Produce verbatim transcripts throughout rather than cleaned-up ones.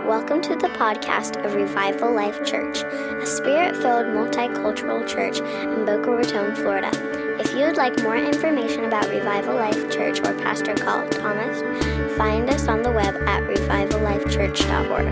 Welcome to the podcast of Revival Life Church, a spirit-filled multicultural church in Boca Raton, Florida. If you would like more information about Revival Life Church or Pastor Carl Thomas, find us on the web at revival life church dot org.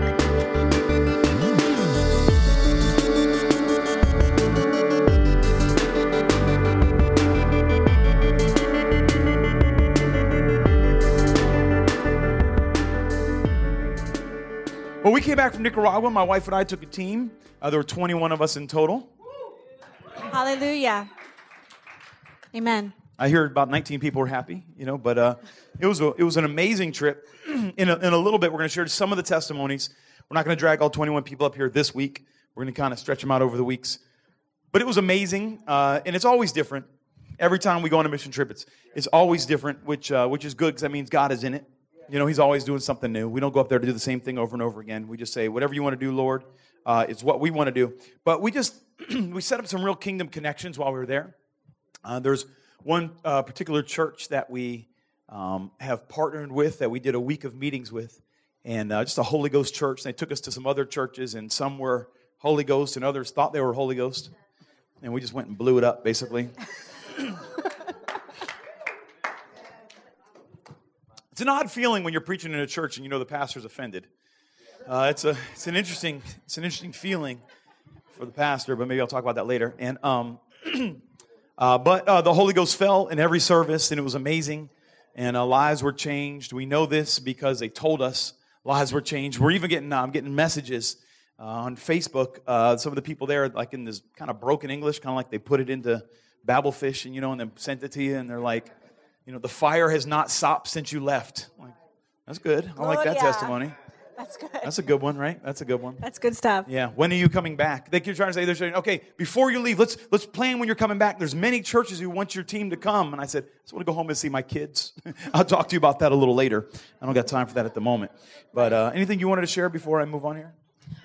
Well, we came back from Nicaragua. My wife and I took a team. Uh, there were twenty-one of us in total. Hallelujah. Amen. I hear about nineteen people were happy, you know, but uh, it was a, it was an amazing trip. in, a, in a little bit, we're going to share some of the testimonies. We're not going to drag all twenty-one people up here this week. We're going to kind of stretch them out over the weeks. But it was amazing, uh, and it's always different. Every time we go on a mission trip, it's it's always different, which uh, which is good because that means God is in it. You know, he's always doing something new. We don't go up there to do the same thing over and over again. We just say, whatever you want to do, Lord, uh, it's what we want to do. But we just, we set up some real kingdom connections while we were there. Uh, there's one uh, particular church that we um, have partnered with that we did a week of meetings with. And uh, just a Holy Ghost church. They took us to some other churches, and some were Holy Ghost, and others thought they were Holy Ghost. And we just went and blew it up, basically. It's an odd feeling when you're preaching in a church and you know the pastor's offended. Uh, it's a it's an interesting it's an interesting feeling for the pastor, but maybe I'll talk about that later. And um, uh, but uh, the Holy Ghost fell in every service, and it was amazing. And uh, lives were changed. We know this because they told us lives were changed. We're even getting uh, I'm getting messages uh, on Facebook. Uh, some of the people there, like in this kind of broken English, kind of like they put it into Babelfish, and you know, and then sent it to you, and they're like, you know, the fire has not stopped since you left. Like, that's good. I like that testimony. That's good. That's a good one, right? That's a good one. That's good stuff. Yeah. When are you coming back? They keep trying to say, they're saying, okay, before you leave, let's let's plan when you're coming back. There's many churches who want your team to come. And I said, I just want to go home and see my kids. I'll talk to you about that a little later. I don't got time for that at the moment. But uh, anything you wanted to share before I move on here?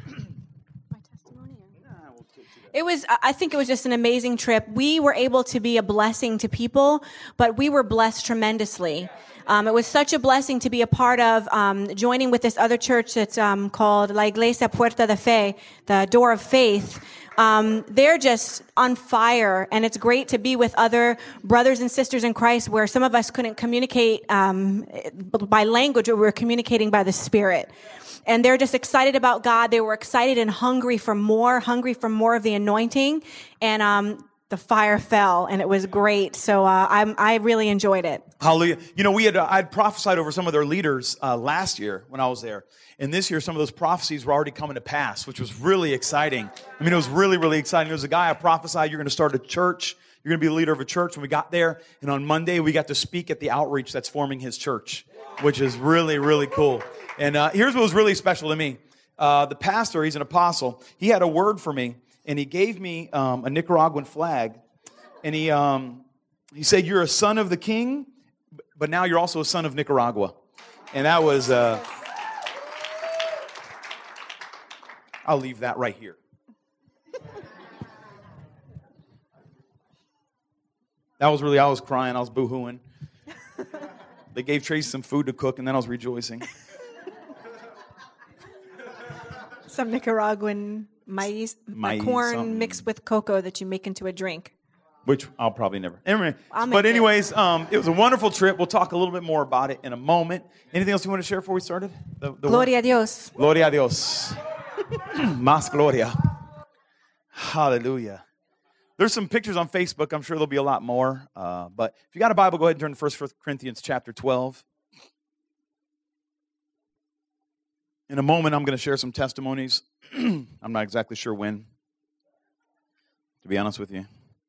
It was, I think it was just an amazing trip. We were able to be a blessing to people, but we were blessed tremendously. Um, it was such a blessing to be a part of um, joining with this other church that's um, called La Iglesia Puerta de Fe, the Door of Faith. Um, they're just on fire, and it's great to be with other brothers and sisters in Christ where some of us couldn't communicate um, by language, but we were communicating by the Spirit. And they're just excited about God. They were excited and hungry for more, hungry for more of the anointing. And um, the fire fell, and it was great. So uh, I'm, I really enjoyed it. Hallelujah. You know, we had uh, I'd prophesied over some of their leaders uh, last year when I was there. And this year, some of those prophecies were already coming to pass, which was really exciting. I mean, it was really, really exciting. There was a guy I prophesied, you're going to start a church. You're going to be the leader of a church. When we got there, and on Monday, we got to speak at the outreach that's forming his church, which is really, really cool. And uh, here's what was really special to me. Uh, the pastor, he's an apostle. He had a word for me, and he gave me um, a Nicaraguan flag. And he um, he said, you're a son of the king, but now you're also a son of Nicaragua. And that was, uh, I'll leave that right here. That was really, I was crying, I was boo-hooing. They gave Tracy some food to cook, and then I was rejoicing. Some Nicaraguan maize, Maize, corn something. mixed with cocoa that you make into a drink. Which I'll probably never. Anyway, I'll make but it. anyways, um, it was a wonderful trip. We'll talk a little bit more about it in a moment. Anything else you want to share before we started? The, the Gloria word? a Dios. Gloria a Dios. Más gloria. Hallelujah. There's some pictures on Facebook. I'm sure there'll be a lot more. Uh, but if you got a Bible, go ahead and turn to First Corinthians chapter twelve. In a moment, I'm going to share some testimonies. I'm not exactly sure when, to be honest with you.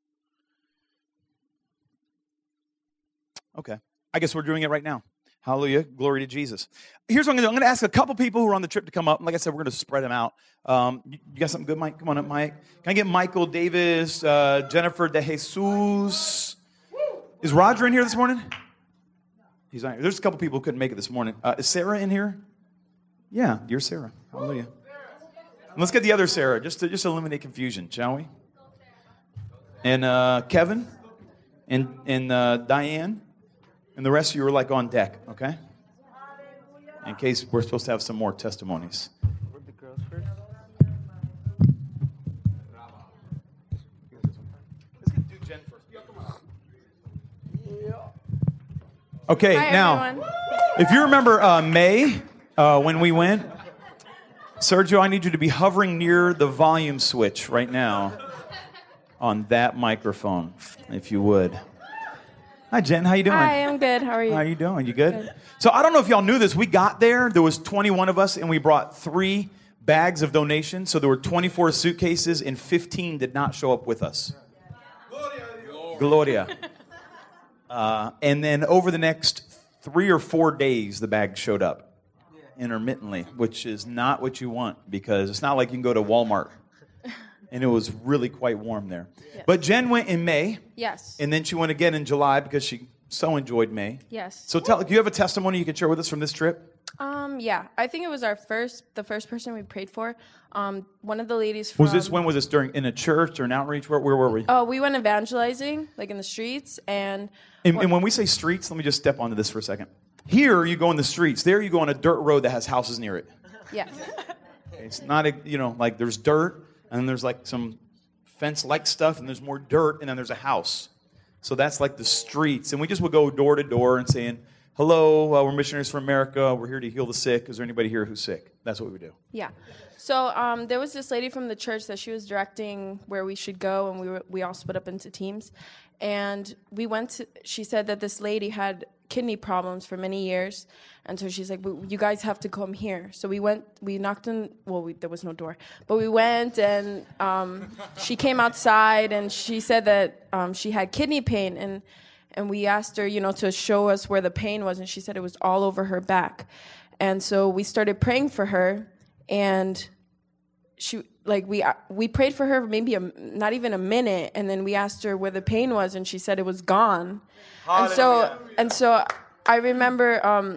Okay. I guess we're doing it right now. Hallelujah. Glory to Jesus. Here's what I'm going to do. I'm going to ask a couple people who are on the trip to come up. Like I said, we're going to spread them out. Um, you, you got something good, Mike? Come on up, Mike. Can I get Michael Davis, uh, Jennifer De Jesus? Is Roger in here this morning? He's not here. There's a couple people who couldn't make it this morning. Uh, is Sarah in here? Yeah, dear Sarah. Hallelujah. And let's get the other Sarah, just to just eliminate confusion, shall we? And uh, Kevin and and uh, Diane. And the rest of you are like on deck, okay? In case we're supposed to have some more testimonies. Okay, Hi, now, everyone. if you remember uh, May, uh, when we went, Sergio, I need you to be hovering near the volume switch right now on that microphone, if you would. Hi, Jen. How you doing? Hi, I'm good. How are you? How you doing? You good? Good. So I don't know if y'all knew this. We got there. There was twenty-one of us, and we brought three bags of donations. So there were twenty-four suitcases, and fifteen did not show up with us. Gloria. Gloria. Uh, and then over the next three or four days, the bag showed up intermittently, which is not what you want because it's not like you can go to Walmart. And it was really quite warm there. Yes. But Jen went in May. Yes. And then she went again in July because she so enjoyed May. Yes. So tell, do you have a testimony you can share with us from this trip? Um. Yeah. I think it was our first, the first person we prayed for. Um. One of the ladies from. Was this, when was this, during, in a church or an outreach? Where, where were we? Oh, we went evangelizing, like in the streets, and. And, and when we say streets, let me just step onto this for a second. Here, you go in the streets. There, you go on a dirt road that has houses near it. Yeah. It's not, a, you know, like there's dirt, and then there's like some fence-like stuff, and there's more dirt, and then there's a house. So that's like the streets. And we just would go door to door and saying, hello, uh, we're missionaries from America. We're here to heal the sick. Is there anybody here who's sick? That's what we would do. Yeah. So um, there was this lady from the church that she was directing where we should go, and we were, we all split up into teams. And we went to, she said that this lady had kidney problems for many years. And so she's like, you guys have to come here. So we went, we knocked on, well, we, there was no door. But we went, and um, she came outside, and she said that um, she had kidney pain. And, and we asked her, you know, to show us where the pain was. And she said it was all over her back. And so we started praying for her. And she, like, we we prayed for her maybe a, not even a minute, and then we asked her where the pain was, and she said it was gone. Hallelujah. And so and so I remember, um,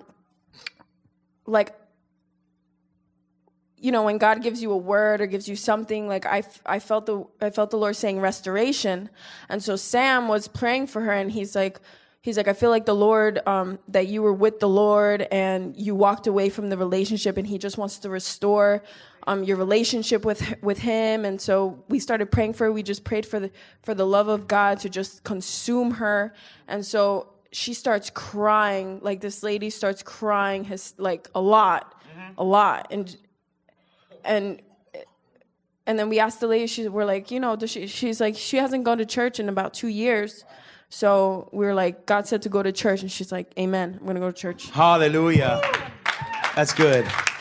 like, you know, when God gives you a word or gives you something, like I, I felt the I felt the Lord saying restoration, and so Sam was praying for her, and he's like. He's like, I feel like the Lord, um, that you were with the Lord and you walked away from the relationship, and he just wants to restore um, your relationship with with him. And so we started praying for her. We just prayed for the for the love of God to just consume her. And so she starts crying, like this lady starts crying, his, like a lot, mm-hmm. a lot. And and and then we asked the lady, she, we're like, you know, does she, she's like, she hasn't gone to church in about two years. So we were like, God said to go to church, and she's like, amen, I'm going to go to church. Hallelujah. That's good.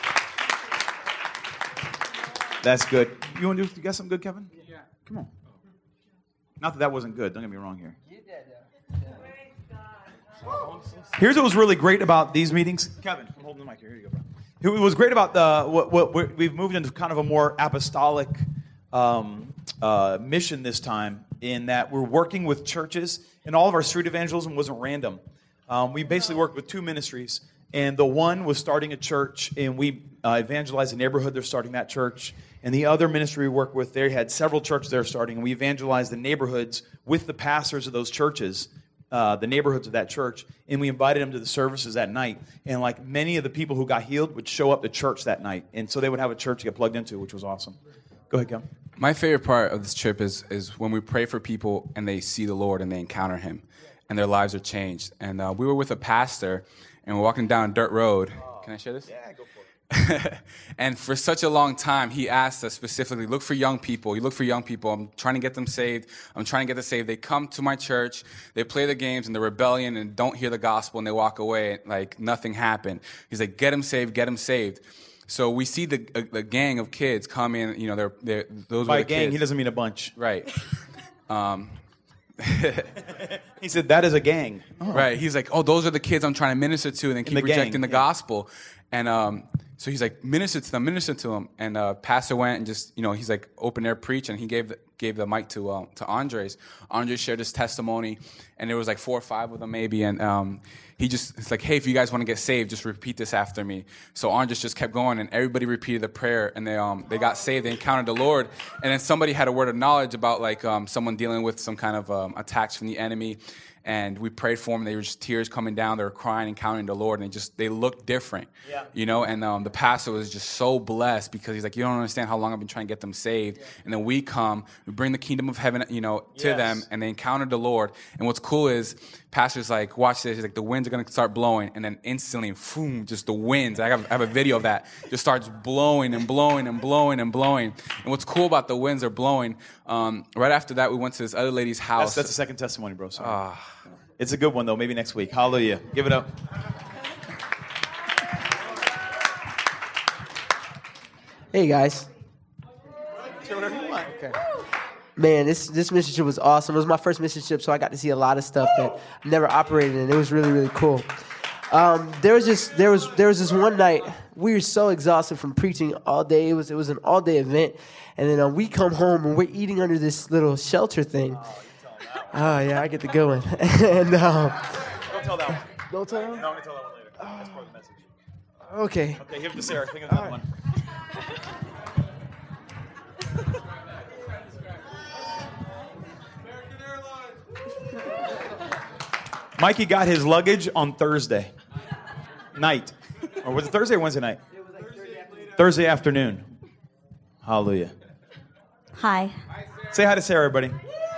That's good. You want to do, you got something good, Kevin? Yeah. Come on. Not that that wasn't good. Don't get me wrong here. Here's what was really great about these meetings. Kevin, I'm holding the mic here. Here you go, bro. What was great about the, what, what we've moved into kind of a more apostolic um, uh, mission this time, in that we're working with churches, and all of our street evangelism wasn't random. Um, we basically worked with two ministries, and the one was starting a church, and we uh, evangelized the neighborhood. They're starting that church. And the other ministry we worked with, they had several churches they're starting, and we evangelized the neighborhoods with the pastors of those churches, uh, the neighborhoods of that church, and we invited them to the services that night. And like many of the people who got healed would show up to church that night, and so they would have a church to get plugged into, which was awesome. Go ahead, Kevin. My favorite part of this trip is is when we pray for people and they see the Lord and they encounter him and their lives are changed. And uh, we were with a pastor, and we're walking down a dirt road. Can I share this? Yeah, go for it. And for such a long time, he asked us specifically, look for young people. You look for young people. I'm trying to get them saved. I'm trying to get them saved. They come to my church. They play the games and the rebellion and don't hear the gospel, and they walk away like nothing happened. He's like, get them saved, get them saved. So we see the uh, the gang of kids come in. You know, they're they're those By were the gang, kids. he doesn't mean a bunch. Right. Um, he said that is a gang. Oh. Right. He's like, oh, those are the kids I'm trying to minister to, and they keep the rejecting gang, the yeah. gospel. And um, so he's like, minister to them, minister to them. And uh, pastor went and just, you know, he's like open air preach, and he gave the, gave the mic to um, to Andres. Andres shared his testimony, and there was like four or five of them maybe, and um, he just, it's like, hey, if you guys want to get saved, just repeat this after me. So Andres just kept going, and everybody repeated the prayer, and they um they got saved, they encountered the Lord. And then somebody had a word of knowledge about like um someone dealing with some kind of um, attacks from the enemy. and we prayed for them. They were just tears coming down. They were crying and counting the Lord, and they just they looked different. Yeah. You know, and um, the pastor was just so blessed because he's like, you don't understand how long I've been trying to get them saved. Yeah. And then we come, we bring the kingdom of heaven, you know, to yes. them, and they encountered the Lord. And what's cool is, pastor's like, watch this. He's like, the winds are going to start blowing, and then instantly, boom, just the winds. I have, I have a video of that. Just starts blowing and blowing and blowing and blowing. And what's cool about the winds are blowing, um, right after that, we went to this other lady's house. That's, that's the second testimony, bro. Sorry. Uh, it's a good one, though. Maybe next week. Hallelujah. Give it up. Hey, guys. Say whatever you want. Okay. Man, this this mission trip was awesome. It was my first mission trip, so I got to see a lot of stuff that I've never operated in. It was really, really cool. Um, there was just there was there was this one night we were so exhausted from preaching all day. It was it was an all day event, and then um, we come home and we're eating under this little shelter thing. Oh yeah, I get the good one. and um, don't tell that one. Don't tell that one. No, I'm gonna tell that one later. That's part of the message. Okay. Okay, give it to Sarah. Think of that right. one. Mikey got his luggage on Thursday night. Or was it Thursday or Wednesday night? It was like Thursday afternoon. Thursday afternoon. Hallelujah. Hi. Say hi to Sarah, everybody.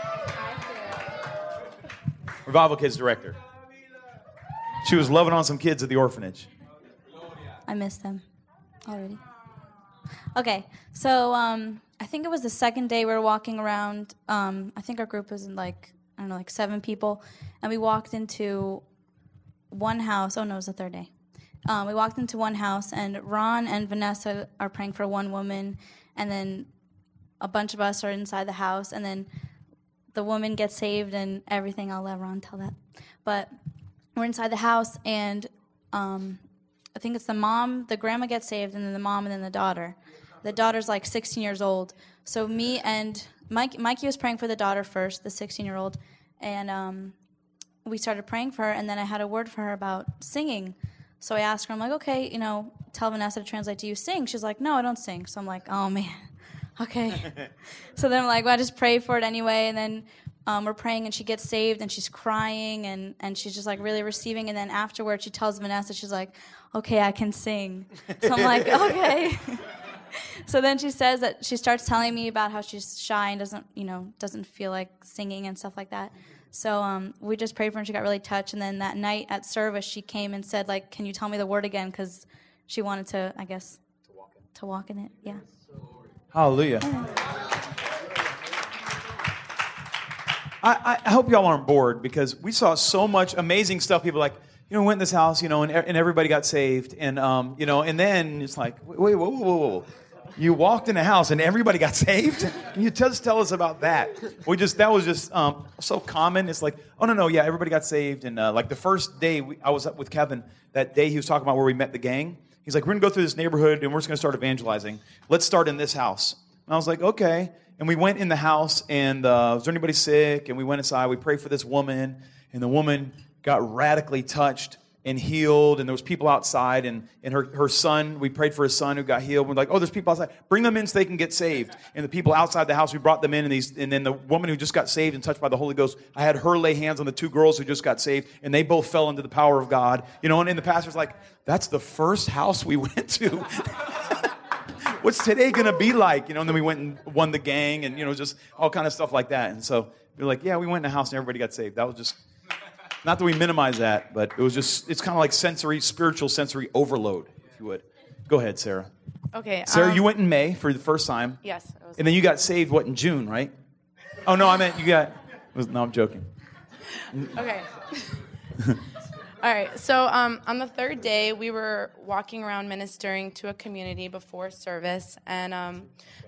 Revival Kids director. She was loving on some kids at the orphanage. I missed them already. Okay, so um, I think it was the second day we were walking around. Um, I think our group was in like, I don't know, like seven people. And we walked into one house. Oh, no, it was the third day. Um, we walked into one house, and Ron and Vanessa are praying for one woman. And then a bunch of us are inside the house. And then the woman gets saved and everything. I'll let Ron tell that. But we're inside the house, and um, I think it's the mom, the grandma gets saved, and then the mom, and then the daughter. The daughter's like sixteen years old. So me and Mike, Mikey was praying for the daughter first, the sixteen-year-old, and um, we started praying for her, and then I had a word for her about singing. So I asked her, I'm like, okay, you know, tell Vanessa to translate. Do you sing? She's like, no, I don't sing. So I'm like, oh, man, okay. So then I'm like, well, I just pray for it anyway, and then um, we're praying, and she gets saved, and she's crying, and, and she's just, like, really receiving, and then afterwards she tells Vanessa, she's like, okay, I can sing. So I'm like, okay. So then she says that she starts telling me about how she's shy and doesn't, you know, doesn't feel like singing and stuff like that. So um, we just prayed for her, and she got really touched. And then that night at service, she came and said, like, can you tell me the word again? Because she wanted to, I guess, to walk in, to walk in it. Yeah. Hallelujah. I, I hope y'all aren't bored, because we saw so much amazing stuff. People like, you know, went in this house, you know, and, and everybody got saved. And, um, you know, and then it's like, wait, whoa, whoa, whoa, whoa. You walked in a house and everybody got saved? Can you just tell us about that? We just, that was just um, so common. It's like, oh, no, no, yeah, everybody got saved. And uh, like the first day we, I was up with Kevin, that day he was talking about where we met the gang. He's like, we're going to go through this neighborhood and we're just going to start evangelizing. Let's start in this house. And I was like, okay. And we went in the house, and uh, was there anybody sick? And we went inside. We prayed for this woman, and the woman got radically touched and healed, and there was people outside, and, and her, her son, we prayed for his son who got healed. We're like, oh, there's people outside. Bring them in so they can get saved. And the people outside the house, we brought them in, and, these, and then the woman who just got saved and touched by the Holy Ghost, I had her lay hands on the two girls who just got saved, and they both fell into the power of God. You know, and, and the pastor's like, that's the first house we went to. What's today going to be like? You know, and then we went and won the gang, and, you know, just all kind of stuff like that. And so we were like, yeah, we went in a house and everybody got saved. That was just, not that we minimize that, but it was just, it's kind of like sensory, spiritual sensory overload, if you would. Go ahead, Sarah. Okay. Sarah, um, you went in May for the first time. Yes. And then you got saved, what, in June, right? Oh, no, I meant you got, was, no, I'm joking. Okay. All right, so um, on the third day, we were walking around ministering to a community before service, and um,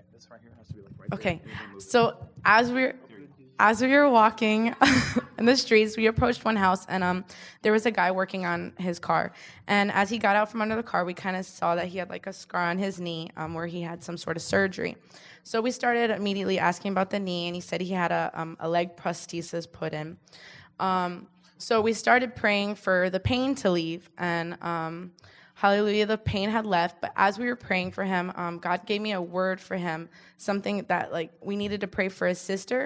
okay, so as we as we were walking in the streets, we approached one house, and um, there was a guy working on his car, and as he got out from under the car, we kind of saw that he had like a scar on his knee um, where he had some sort of surgery. So we started immediately asking about the knee, and he said he had a um, a leg prosthesis put in. Um, So we started praying for the pain to leave, and um, hallelujah, the pain had left. But as we were praying for him, um, God gave me a word for him, something that like we needed to pray for his sister,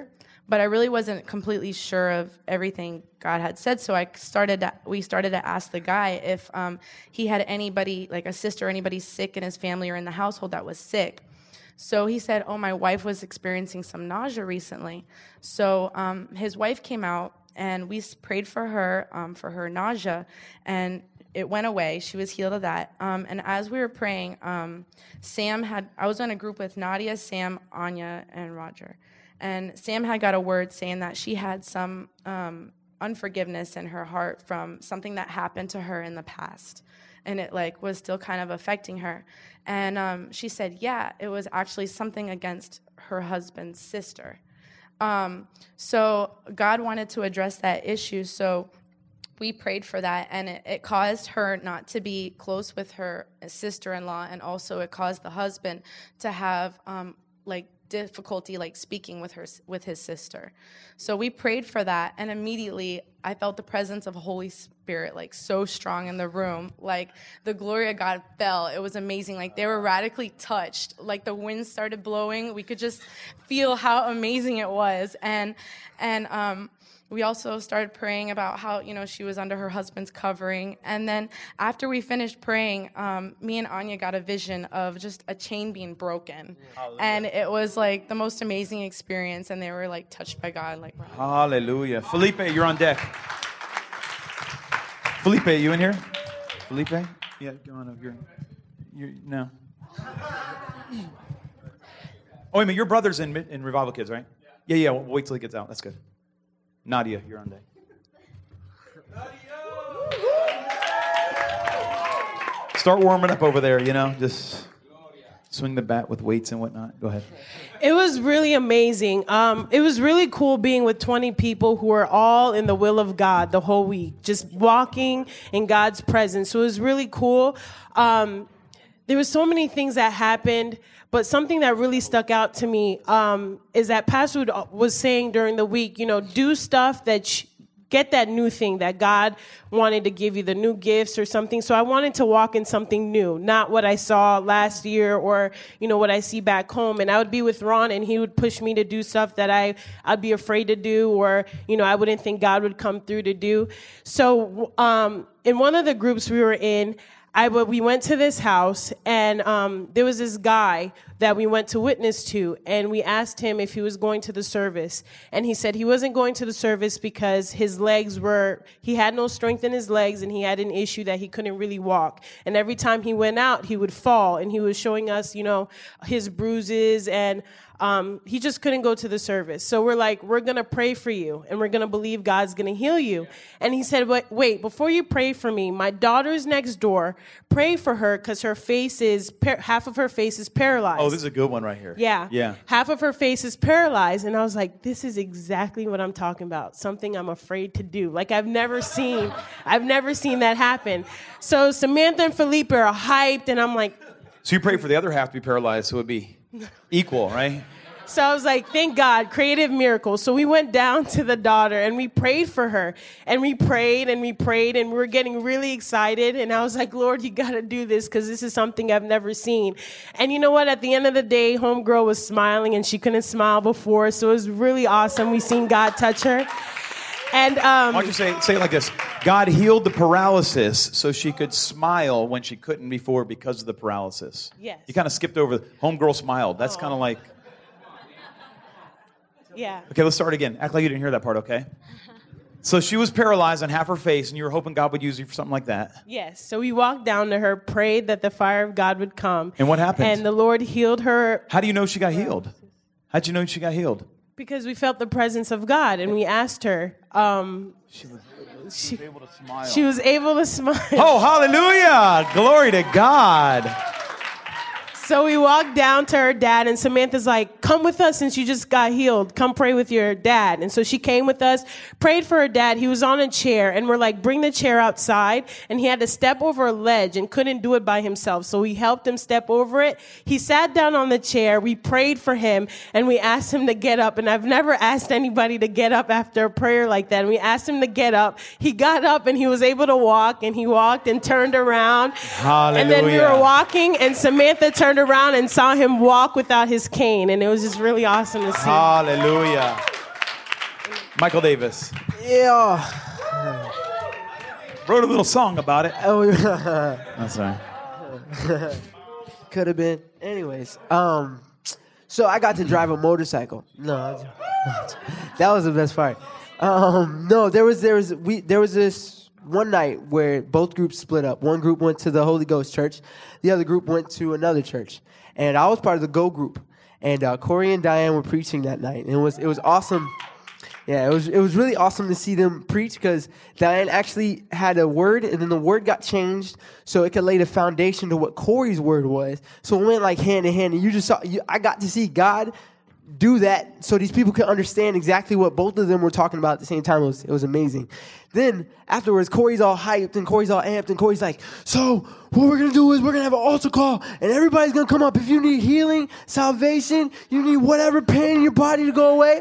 but I really wasn't completely sure of everything God had said. So I started. To, we started to ask the guy if um, he had anybody, like a sister, or anybody sick in his family or in the household that was sick. So he said, "Oh, my wife was experiencing some nausea recently." So um, his wife came out, and we prayed for her um, for her nausea, and it went away. She was healed of that. Um, and as we were praying, um, Sam had. I was in a group with Nadia, Sam, Anya, and Roger. And Sam had got a word saying that she had some um, unforgiveness in her heart from something that happened to her in the past. And it like was still kind of affecting her. And um, she said, yeah, it was actually something against her husband's sister. Um, so God wanted to address that issue. So we prayed for that, and it, it caused her not to be close with her sister-in-law, and also it caused the husband to have um, like difficulty like speaking with her with his sister. So we prayed for that, and immediately I felt the presence of Holy Spirit like so strong in the room. Like the glory of God fell. It was amazing. Like they were radically touched. Like the wind started blowing. We could just feel how amazing it was. And and um we also started praying about how, you know, she was under her husband's covering. And then after we finished praying, um, me and Anya got a vision of just a chain being broken. Hallelujah. And it was like the most amazing experience. And they were like touched by God. Like, wow. Hallelujah. Felipe, you're on deck. Felipe, you in here? Felipe? Yeah, go on over here. You're, no. Oh, wait a minute. Your brother's in, in Revival Kids, right? Yeah, yeah. We'll wait till he gets out. That's good. Nadia, you're on deck. Start warming up over there, you know, just swing the bat with weights and whatnot. Go ahead. It was really amazing. Um, it was really cool being with twenty people who are all in the will of God the whole week, just walking in God's presence. So it was really cool. Um, there were so many things that happened. But something that really stuck out to me um, is that Pastor was saying during the week, you know, do stuff that, sh- get that new thing that God wanted to give you, the new gifts or something. So I wanted to walk in something new, not what I saw last year or, you know, what I see back home. And I would be with Ron and he would push me to do stuff that I, I'd be afraid to do or, you know, I wouldn't think God would come through to do. So um, in one of the groups we were in, I, we went to this house, and um, there was this guy that we went to witness to, and we asked him if he was going to the service. And he said he wasn't going to the service because his legs were, he had no strength in his legs, and he had an issue that he couldn't really walk. And every time he went out, he would fall, and he was showing us, you know, his bruises, and Um, he just couldn't go to the service. So we're like, we're going to pray for you, and we're going to believe God's going to heal you. And he said, wait, wait, before you pray for me, my daughter's next door, pray for her because her face is, par- half of her face is paralyzed. Oh, this is a good one right here. Yeah. Yeah. Half of her face is paralyzed. And I was like, this is exactly what I'm talking about. Something I'm afraid to do. Like I've never seen, I've never seen that happen. So Samantha and Felipe are hyped, and I'm like. So you pray for the other half to be paralyzed, so it would be equal, right? So I was like, thank God, creative miracle. So we went down to the daughter and we prayed for her. And we prayed and we prayed and we were getting really excited. And I was like, Lord, you got to do this because this is something I've never seen. And you know what? At the end of the day, homegirl was smiling and she couldn't smile before. So it was really awesome. We seen God touch her. And um, why don't you say, say it like this? God healed the paralysis so she could smile when she couldn't before because of the paralysis. Yes. You kind of skipped over the homegirl smiled. That's oh. kind of like... Yeah. Okay, let's start again. Act like you didn't hear that part, okay? So she was paralyzed on half her face, and you were hoping God would use you for something like that. Yes. So we walked down to her, prayed that the fire of God would come. And what happened? And the Lord healed her. How do you know she got healed? How'd you know she got healed? Because we felt the presence of God, and we asked her. Um, she, was, she was able to smile. She was able to smile. Oh, hallelujah! Glory to God. So we walked down to her dad, and Samantha's like, come with us since you just got healed. Come pray with your dad. And so she came with us, prayed for her dad. He was on a chair, and we're like, bring the chair outside. And he had to step over a ledge and couldn't do it by himself. So we helped him step over it. He sat down on the chair. We prayed for him, and we asked him to get up. And I've never asked anybody to get up after a prayer like that. And we asked him to get up. He got up, and he was able to walk, and he walked and turned around. Hallelujah. And then we were walking, and Samantha turned around and saw him walk without his cane, and it was just really awesome to see. Hallelujah. Michael Davis. Yeah. Wrote a little song about it. Oh, yeah. That's right. Could have been. Anyways, um, so I got to drive a motorcycle. No, that was the best part. Um, no, there was there was we there was this one night where both groups split up. One group went to the Holy Ghost Church, the other group went to another church, and I was part of the Go group. And uh, Corey and Diane were preaching that night, and it was it was awesome. Yeah, it was it was really awesome to see them preach because Diane actually had a word, and then the word got changed so it could lay the foundation to what Corey's word was. So it went like hand in hand, and you just saw. You, I got to see God do that so these people could understand exactly what both of them were talking about at the same time. It was it was amazing. Then afterwards, Corey's all hyped and Corey's all amped, and Corey's like, "So what we're gonna do is we're gonna have an altar call, and everybody's gonna come up. If you need healing, salvation, you need whatever pain in your body to go away."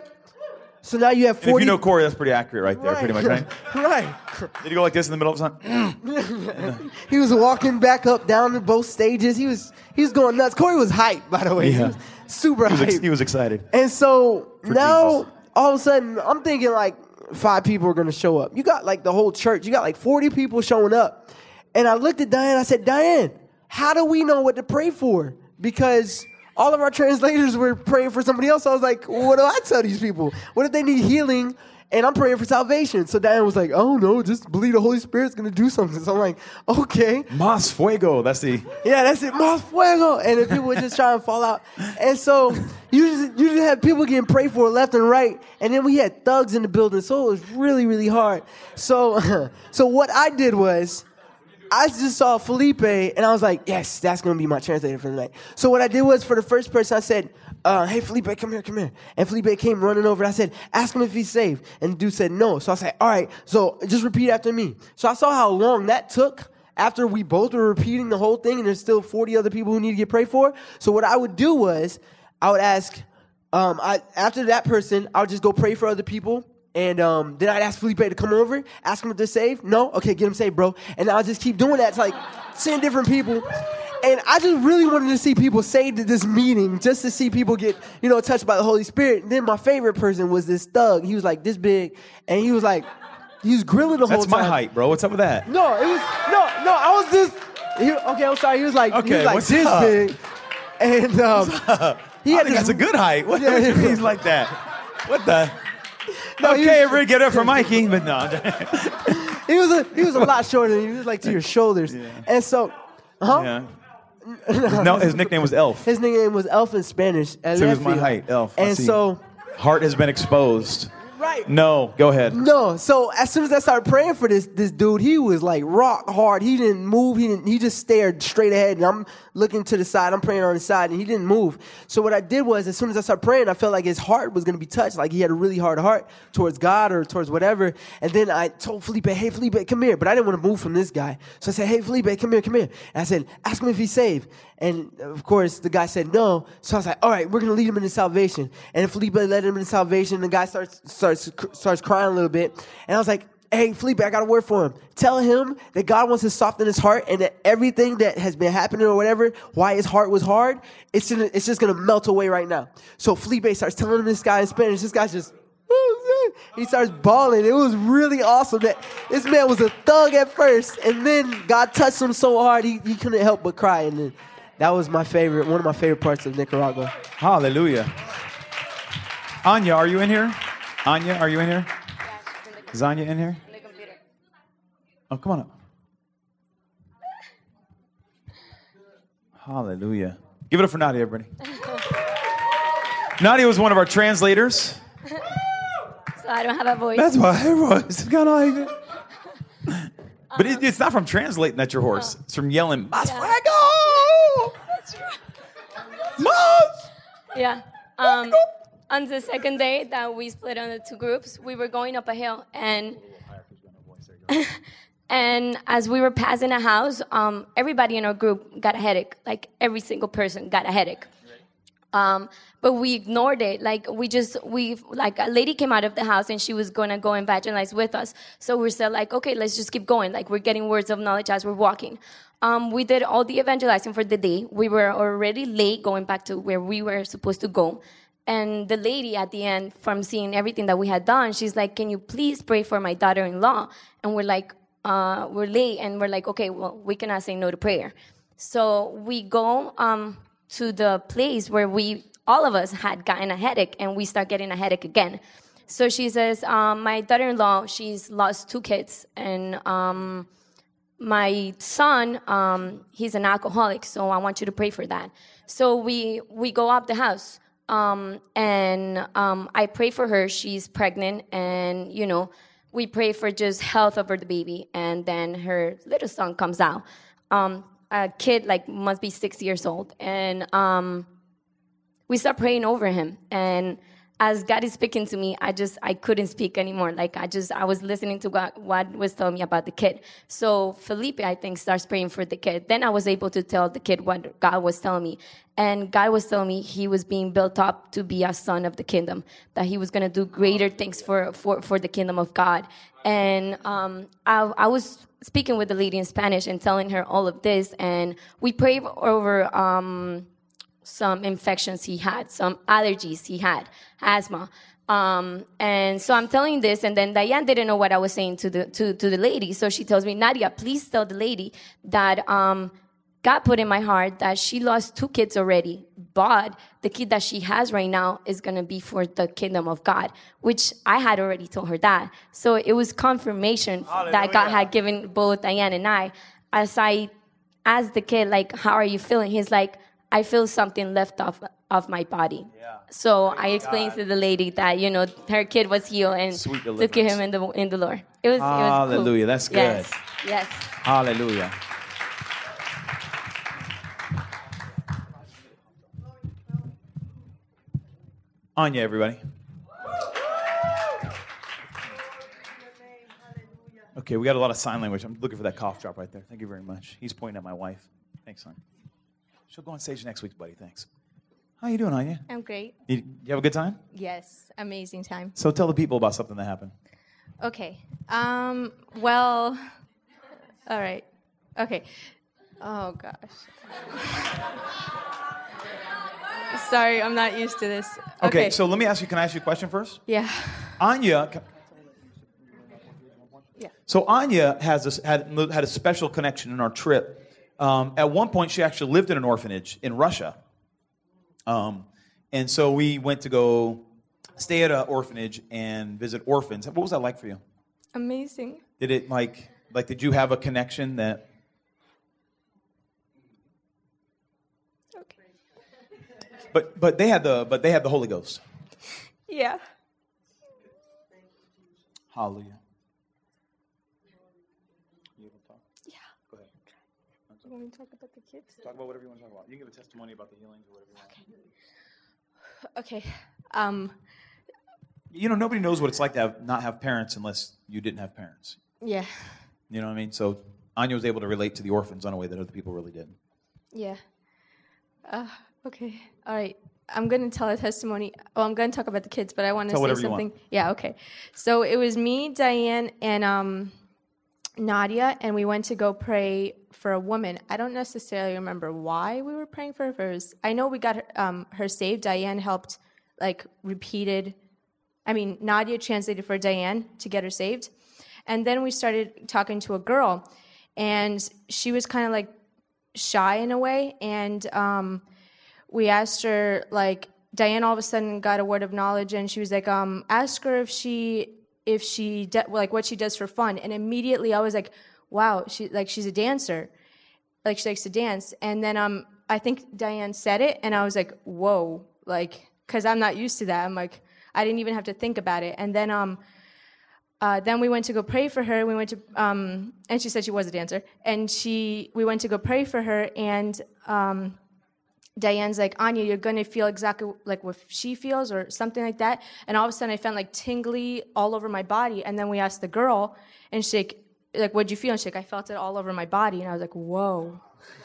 So now you have forty. And if you know Corey, that's pretty accurate right there, Right. pretty much, right? Right. Did he go like this in the middle of something? He was walking back up down to both stages. He was he was going nuts. Corey was hyped, by the way. He Yeah. was super He was, ex- hyped. he was excited. And so For now, Jesus. all of a sudden, I'm thinking like five people are going to show up. You got like the whole church. You got like forty people showing up. And I looked at Diane. I said, "Diane, how do we know what to pray for? Because all of our translators were praying for somebody else." I was like, well, what do I tell these people? What if they need healing and I'm praying for salvation? So Diane was like, "Oh, no, just believe the Holy Spirit's going to do something." So I'm like, okay. Mas fuego. That's the. Yeah, that's it. Mas fuego. And then people would just try and fall out. And so you just, you just had people getting prayed for left and right. And then we had thugs in the building. So it was really, really hard. So, so what I did was I just saw Felipe, and I was like, yes, that's going to be my translator for the night. So what I did was, for the first person, I said, uh, hey, Felipe, come here, come here. And Felipe came running over, and I said, ask him if he's saved. And the dude said no. So I said, all right, so just repeat after me. So I saw how long that took after we both were repeating the whole thing, and there's still forty other people who need to get prayed for. So what I would do was, I would ask, um, I, after that person, I would just go pray for other people. And um, then I'd ask Felipe to come over, ask him if they're saved. No? Okay, get them saved, bro. And I'll just keep doing that to like ten different people. And I just really wanted to see people saved at this meeting, just to see people get, you know, touched by the Holy Spirit. And then my favorite person was this thug. He was like this big, and he was like, he was grilling the whole That's time. my height, bro. What's up with that? No, it was, no, no, I was just, he, okay, I'm sorry. He was like, he Okay, was like what's this up? big. And um, he I had think this, that's a good height. What Yeah, do you yeah. mean he's like that? What the? No, he okay, was- everybody get up for Mikey. But no. he was a, he was a lot shorter than you. He was like to your shoulders. And so, huh? Yeah. No, his nickname was Elf. His nickname was Elf in Spanish. So he was my height, Elf. I And see. so, Heart has been exposed. right. No, go ahead. No, so as soon as I started praying for this this dude, he was like rock hard. He didn't move. He didn't. He just stared straight ahead. And I'm looking to the side. I'm praying on the side, and he didn't move. So what I did was, as soon as I started praying, I felt like his heart was going to be touched. Like he had a really hard heart towards God or towards whatever. And then I told Felipe, "Hey, Felipe, come here." But I didn't want to move from this guy. So I said, "Hey, Felipe, come here, come here." And I said, "Ask him if he's saved." And of course, the guy said no. So I was like, "All right, we're going to lead him into salvation." And Felipe led him into salvation. The guy starts starts starts crying a little bit. And I was like, "Hey, Felipe, I got a word for him. Tell him that God wants to soften his heart, and that everything that has been happening or whatever, why his heart was hard, it's gonna, it's just going to melt away right now." So Felipe starts telling him this guy in Spanish. This guy's just, he starts bawling. It was really awesome that this man was a thug at first, and then God touched him so hard he, he couldn't help but cry. And then that was my favorite, one of my favorite parts of Nicaragua. Hallelujah. Anya, are you in here? Anya, are you in here? Is Anya in here? Oh, come on up. Hallelujah. Give it up for Nadia, everybody. Nadia was one of our translators. So I don't have a voice. That's why her voice is kind of like it. But it, it's not from translating at your horse. It's from yelling, Mas Yeah. fuego! That's right. Mas! Yeah. Um, on the second day that we split on the two groups, we were going up a hill, and and as we were passing a house, um, everybody in our group got a headache. Like every single person got a headache. Um, but we ignored it. Like we just, we, like a lady came out of the house and she was going to go evangelize with us. So we're still like, okay, let's just keep going. Like we're getting words of knowledge as we're walking. Um, we did all the evangelizing for the day. We were already late going back to where we were supposed to go. And the lady at the end, from seeing everything that we had done, she's like, can you please pray for my daughter-in-law? And we're like, uh, we're late. And we're like, okay, well, we cannot say no to prayer. So we go um, to the place where we, all of us had gotten a headache, and we start getting a headache again. So she says, um, my daughter-in-law, she's lost two kids. And um, my son, um, he's an alcoholic, so I want you to pray for that. So we, we go up the house. Um, and um, I pray for her. She's pregnant, and, you know, we pray for just health over the baby. And then her little son comes out. Um, a kid, like, must be six years old. And um, we start praying over him. And as God is speaking to me, I just, I couldn't speak anymore. Like, I just, I was listening to God, what was telling me about the kid. So Felipe, I think, starts praying for the kid. Then I was able to tell the kid what God was telling me. And God was telling me he was being built up to be a son of the kingdom, that he was going to do greater things for, for, for the kingdom of God. And um, I, I was speaking with the lady in Spanish and telling her all of this. And we prayed over um, some infections he had, some allergies he had, asthma. Um, and so I'm telling this, and then Diane didn't know what I was saying to the to, to the lady. So she tells me, Nadia, please tell the lady that um, God put in my heart that she lost two kids already, but the kid that she has right now is going to be for the kingdom of God, which I had already told her that. So it was confirmation Hallelujah. That God had given both Diane and I. As I asked the kid, like, how are you feeling? He's like, I feel something left off of my body. Yeah. So I explained God. To the lady that, you know, her kid was healed and took him in the in the Lord. It was, Hallelujah. It was cool. That's good. Yes. Yes. Hallelujah. Anya, everybody. Okay, we got a lot of sign language. I'm looking for that cough drop right there. Thank you very much. He's pointing at my wife. Thanks, son. She'll go on stage next week, buddy. Thanks. How you doing, Anya? I'm great. You, you have a good time? Yes, amazing time. So tell the people about something that happened. Okay. Um. Well. All right. Okay. Oh gosh. Sorry, I'm not used to this. Okay. Okay, So let me ask you. Can I ask you a question first? Yeah. Anya. Can, Yeah. So Anya has this, had had a special connection in our trip. Um, at one point, she actually lived in an orphanage in Russia. Um, and so we went to go stay at an orphanage and visit orphans. What was that like for you? Amazing. Did it like like did you have a connection that? Okay. But but they had the but they had the Holy Ghost. Yeah. Hallelujah. You want me to talk about the kids? Talk about whatever you want to talk about. You can give a testimony about the healings or whatever you want. Okay. Okay. Um. You know, nobody knows what it's like to have not have parents unless you didn't have parents. Yeah. You know what I mean? So Anya was able to relate to the orphans in a way that other people really didn't. Yeah. Uh, okay. All right. I'm going to tell a testimony. Well, I'm going to talk about the kids, but I want to Tell say whatever you something. want. Yeah, okay. So it was me, Diane, and um, Nadia, and we went to go pray for a woman. I don't necessarily remember why we were praying for her. First. I know we got her, um, her saved. Diane helped, like, repeated. I mean, Nadia translated for Diane to get her saved. And then we started talking to a girl, and she was kind of, like, shy in a way, and um, we asked her, like, Diane all of a sudden got a word of knowledge, and she was like, um, ask her if she, if she, de- like, what she does for fun. And immediately I was like, wow, she, like, she's a dancer. Like, she likes to dance. And then um, I think Diane said it, and I was like, whoa, like, because I'm not used to that. I'm like, I didn't even have to think about it. And then um, uh, then we went to go pray for her. We went to, um, and she said she was a dancer. And she, we went to go pray for her, and um, Diane's like, Anya, you're going to feel exactly like what she feels or something like that. And all of a sudden I felt like tingly all over my body. And then we asked the girl, and she's like, like, what'd you feel? And she's like, I felt it all over my body. And I was like, whoa.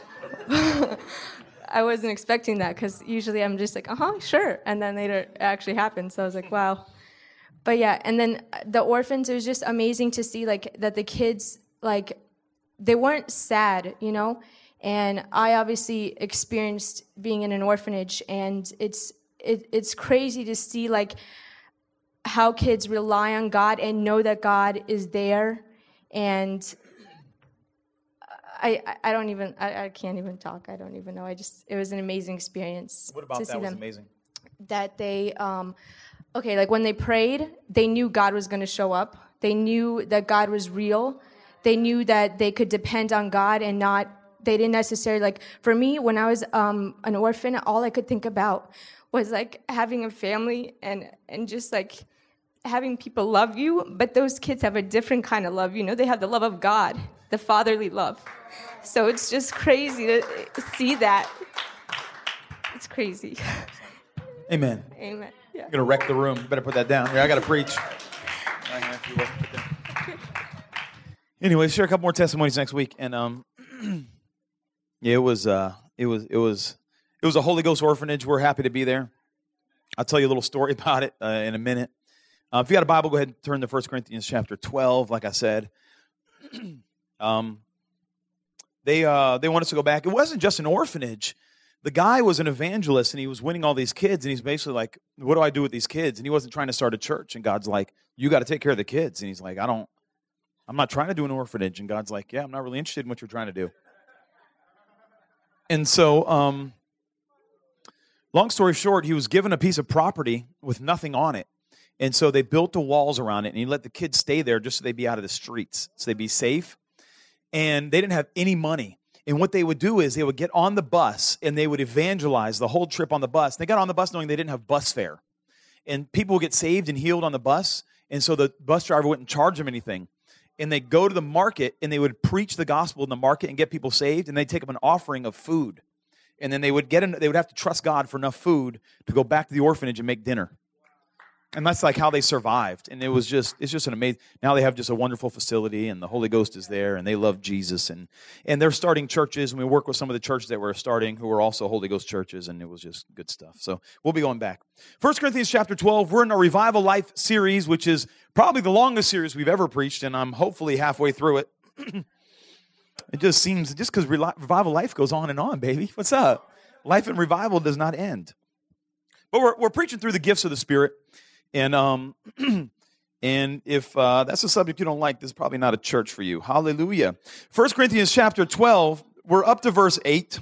I wasn't expecting that, because usually I'm just like, uh-huh, sure. And then later it actually happened. So I was like, wow. But yeah, and then the orphans, it was just amazing to see, like, that the kids, like, they weren't sad, you know? And I obviously experienced being in an orphanage, and it's it, it's crazy to see like how kids rely on God and know that God is there. And I, I, I don't even, I, I can't even talk. I don't even know. I just, it was an amazing experience. What about to that see was them. amazing? That they, um, okay, like when they prayed, they knew God was going to show up. They knew that God was real. They knew that they could depend on God and not, they didn't necessarily, like, for me, when I was um, an orphan, all I could think about was, like, having a family and, and just, like, having people love you. But those kids have a different kind of love. You know, they have the love of God, the fatherly love. So it's just crazy to see that. It's crazy. Amen. Amen. Yeah. I'm going to wreck the room. Better put that down. Here, I got to preach. Anyway, share a couple more testimonies next week. And, um... Yeah, it was, uh, it was, it was, it was a Holy Ghost orphanage. We're happy to be there. I'll tell you a little story about it uh, in a minute. Uh, if you got a Bible, go ahead and turn to First Corinthians chapter twelve. Like I said, um, they uh, they want us to go back. It wasn't just an orphanage. The guy was an evangelist, and he was winning all these kids. And he's basically like, "What do I do with these kids?" And he wasn't trying to start a church. And God's like, "You got to take care of the kids." And he's like, "I don't. I'm not trying to do an orphanage." And God's like, "Yeah, I'm not really interested in what you're trying to do." And so, um, long story short, he was given a piece of property with nothing on it. And so they built the walls around it, and he let the kids stay there just so they'd be out of the streets, so they'd be safe. And they didn't have any money. And what they would do is they would get on the bus, and they would evangelize the whole trip on the bus. They got on the bus knowing they didn't have bus fare. And people would get saved and healed on the bus, and so the bus driver wouldn't charge them anything. And they'd go to the market, and they would preach the gospel in the market and get people saved, and they'd take up an offering of food. And then they would get in, they would have to trust God for enough food to go back to the orphanage and make dinner. And that's like how they survived. And it was just, it's just an amazing, now they have just a wonderful facility, and the Holy Ghost is there, and they love Jesus. And, and they're starting churches, and we work with some of the churches that were starting who were also Holy Ghost churches, and it was just good stuff. So we'll be going back. First Corinthians chapter twelve, we're in our Revival Life series, which is probably the longest series we've ever preached, and I'm hopefully halfway through it. It just seems, just because Revival Life goes on and on, baby. What's up? Life and revival does not end. But we're, we're preaching through the gifts of the Spirit. And um, and if uh, that's a subject you don't like, this is probably not a church for you. Hallelujah. First Corinthians chapter twelve, we're up to verse eight.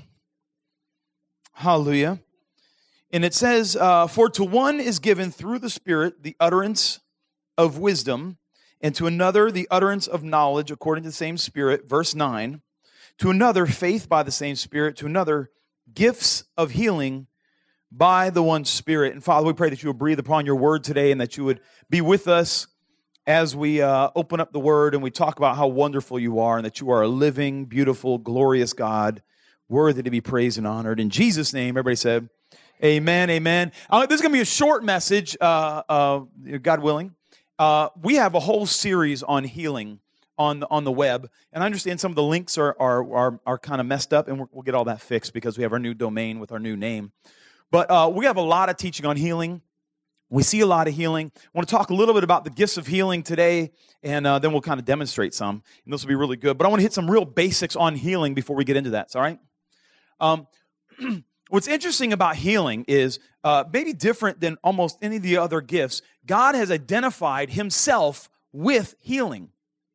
Hallelujah. And it says, uh, for to one is given through the Spirit the utterance of wisdom, and to another the utterance of knowledge according to the same Spirit. Verse nine. To another faith by the same Spirit. To another gifts of healing by the one Spirit. And Father, we pray that you would breathe upon your word today, and that you would be with us as we uh, open up the word and we talk about how wonderful you are, and that you are a living, beautiful, glorious God, worthy to be praised and honored. In Jesus' name, everybody said, amen, amen. Uh, this is going to be a short message, uh, uh, God willing. Uh, we have a whole series on healing on the, on the web, and I understand some of the links are are are, are kind of messed up, and we're, we'll get all that fixed because we have our new domain with our new name. But uh, we have a lot of teaching on healing. We see a lot of healing. I want to talk a little bit about the gifts of healing today, and uh, then we'll kind of demonstrate some, and this will be really good. But I want to hit some real basics on healing before we get into that. All right? Um, what's interesting about healing is uh, maybe different than almost any of the other gifts. God has identified himself with healing.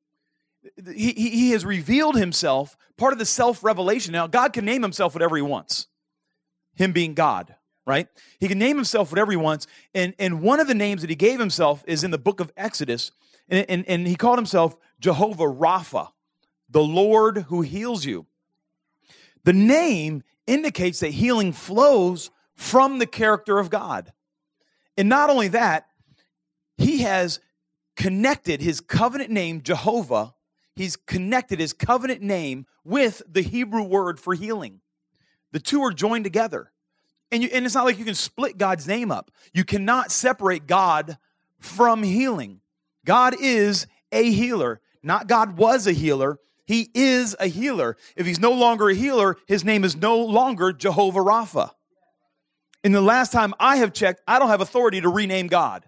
He, he, he has revealed himself, part of the self-revelation. Now, God can name himself whatever he wants, him being God. Right? He can name himself whatever he wants. And, and one of the names that he gave himself is in the book of Exodus. And, and, and he called himself Jehovah Rapha, the Lord who heals you. The name indicates that healing flows from the character of God. And not only that, he has connected his covenant name, Jehovah, he's connected his covenant name with the Hebrew word for healing. The two are joined together. And, you, and it's not like you can split God's name up. You cannot separate God from healing. God is a healer. Not God was a healer. He is a healer. If he's no longer a healer, his name is no longer Jehovah Rapha. And the last time I have checked, I don't have authority to rename God.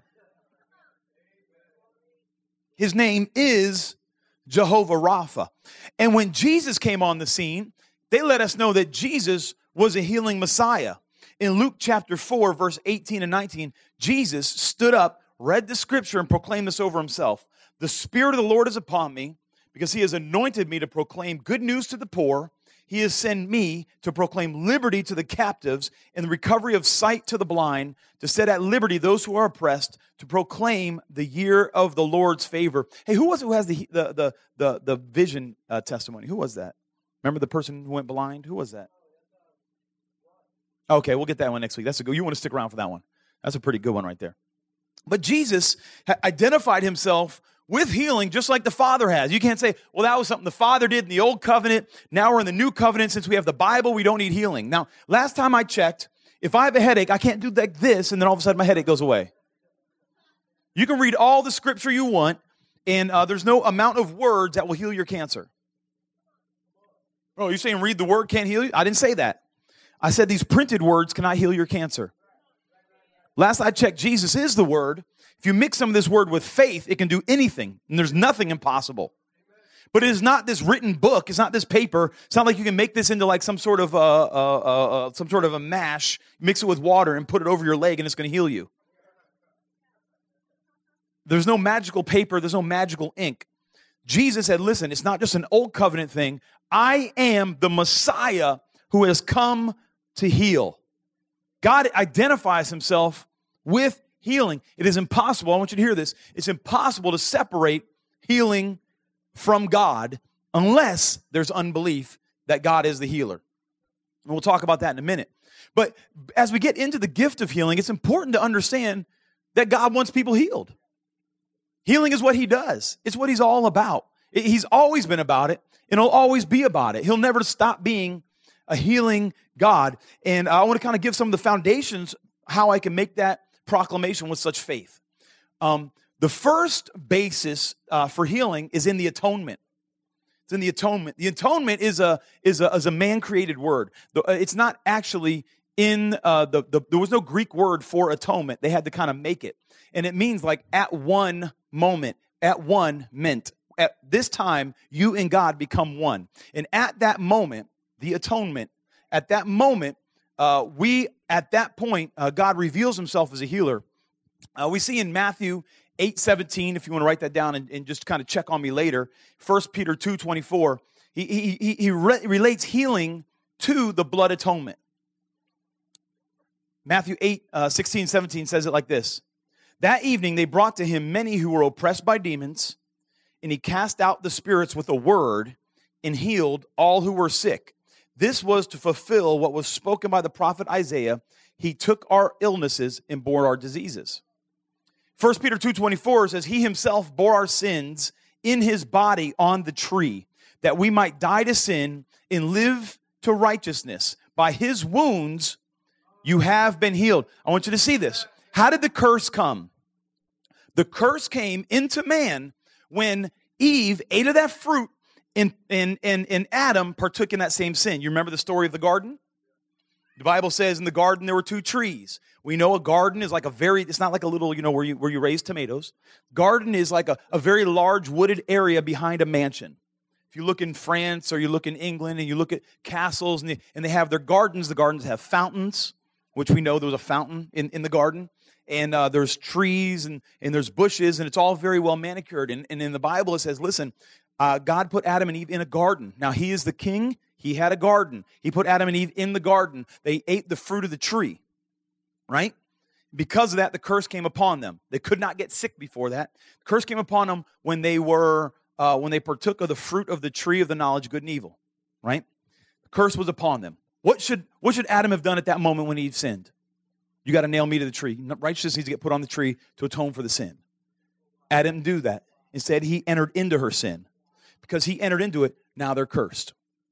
His name is Jehovah Rapha. And when Jesus came on the scene, they let us know that Jesus was a healing Messiah. In Luke chapter four, verse eighteen and nineteen, Jesus stood up, read the scripture, and proclaimed this over himself. The Spirit of the Lord is upon me, because he has anointed me to proclaim good news to the poor. He has sent me to proclaim liberty to the captives and the recovery of sight to the blind, to set at liberty those who are oppressed, to proclaim the year of the Lord's favor. Hey, who was it who has the the the the, the vision uh, testimony? Who was that? Remember the person who went blind? Who was that? Okay, we'll get that one next week. That's a good. You want to stick around for that one? That's a pretty good one right there. But Jesus ha- identified himself with healing just like the Father has. You can't say, well, that was something the Father did in the old covenant. Now we're in the new covenant. Since we have the Bible, we don't need healing. Now, last time I checked, if I have a headache, I can't do like this, and then all of a sudden my headache goes away. You can read all the scripture you want, and uh, there's no amount of words that will heal your cancer. Oh, you're saying read the word can't heal you? I didn't say that. I said these printed words cannot heal your cancer. Last I checked, Jesus is the word. If you mix some of this word with faith, it can do anything, and there's nothing impossible. But it is not this written book. It's not this paper. It's not like you can make this into like some sort of uh, uh, uh, uh, some sort of a mash, mix it with water, and put it over your leg, and it's going to heal you. There's no magical paper. There's no magical ink. Jesus said, listen, it's not just an old covenant thing. I am the Messiah who has come to heal. God identifies himself with healing. It is impossible. I want you to hear this. It's impossible to separate healing from God unless there's unbelief that God is the healer. And we'll talk about that in a minute. But as we get into the gift of healing, it's important to understand that God wants people healed. Healing is what he does. It's what he's all about. He's always been about it, and he'll always be about it. He'll never stop being a healing God. And I want to kind of give some of the foundations how I can make that proclamation with such faith. Um, the first basis uh, for healing is in the atonement. It's in the atonement. The atonement is a is a, is a man-created word. It's not actually in uh, the, the there was no Greek word for atonement. They had to kind of make it, and it means like at one moment. At one meant at this time you and God become one, and at that moment, the atonement. At that moment, uh, we at that point uh, God reveals himself as a healer. Uh, we see in Matthew eight seventeen, if you want to write that down and, and just kind of check on me later. First Peter two twenty-four, he, he, he, he re- relates healing to the blood atonement. Matthew eight sixteen, seventeen says it like this. That evening they brought to him many who were oppressed by demons, and he cast out the spirits with a word and healed all who were sick. This was to fulfill what was spoken by the prophet Isaiah. He took our illnesses and bore our diseases. First Peter two twenty-four says, he himself bore our sins in his body on the tree, that we might die to sin and live to righteousness. By his wounds you have been healed. I want you to see this. How did the curse come? The curse came into man when Eve ate of that fruit and, and, and, and Adam partook in that same sin. You remember the story of the garden? The Bible says in the garden there were two trees. We know a garden is like a very, it's not like a little, you know, where you where you raise tomatoes. Garden is like a, a very large wooded area behind a mansion. If you look in France or you look in England and you look at castles and they, and they have their gardens, the gardens have fountains, which we know there was a fountain in, in the garden. And uh, there's trees and, and there's bushes, and it's all very well manicured. And, and in the Bible it says, listen, uh, God put Adam and Eve in a garden. Now he is the king. He had a garden. He put Adam and Eve in the garden. They ate the fruit of the tree, right? Because of that, the curse came upon them. They could not get sick before that. The curse came upon them when they were uh, when they partook of the fruit of the tree of the knowledge of good and evil, right? The curse was upon them. What should what should Adam have done at that moment when Eve sinned? You got to nail me to the tree. Righteousness needs to get put on the tree to atone for the sin. Adam didn't do that. Instead, he entered into her sin. Because he entered into it, now they're cursed.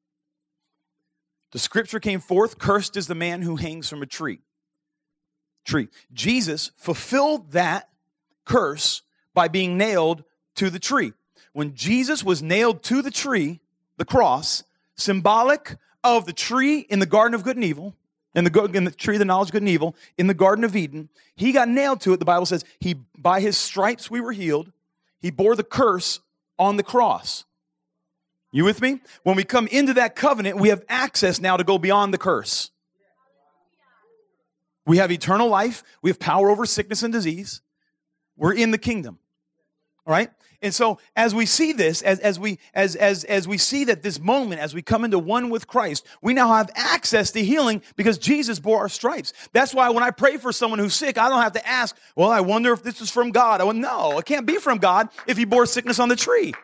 The scripture came forth, cursed is the man who hangs from a tree. Tree. Jesus fulfilled that curse by being nailed to the tree. When Jesus was nailed to the tree, the cross, symbolic of the tree in the Garden of Good and Evil, in the, in the tree of the knowledge of good and evil, in the Garden of Eden, he got nailed to it. The Bible says, he by his stripes we were healed. He bore the curse on the cross. You with me? When we come into that covenant, we have access now to go beyond the curse. We have eternal life. We have power over sickness and disease. We're in the kingdom. All right? And so as we see this, as, as we as as as we see that this moment, as we come into one with Christ, we now have access to healing because Jesus bore our stripes. That's why when I pray for someone who's sick, I don't have to ask, well, I wonder if this is from God. I went, no, it can't be from God if he bore sickness on the tree.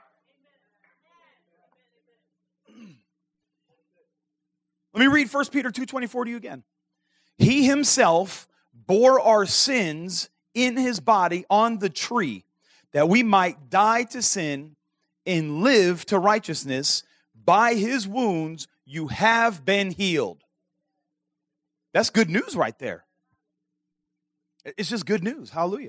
Let me read First Peter two twenty-four to you again. He himself bore our sins in his body on the tree, that we might die to sin and live to righteousness. By his wounds you have been healed. That's good news right there. It's just good news. Hallelujah.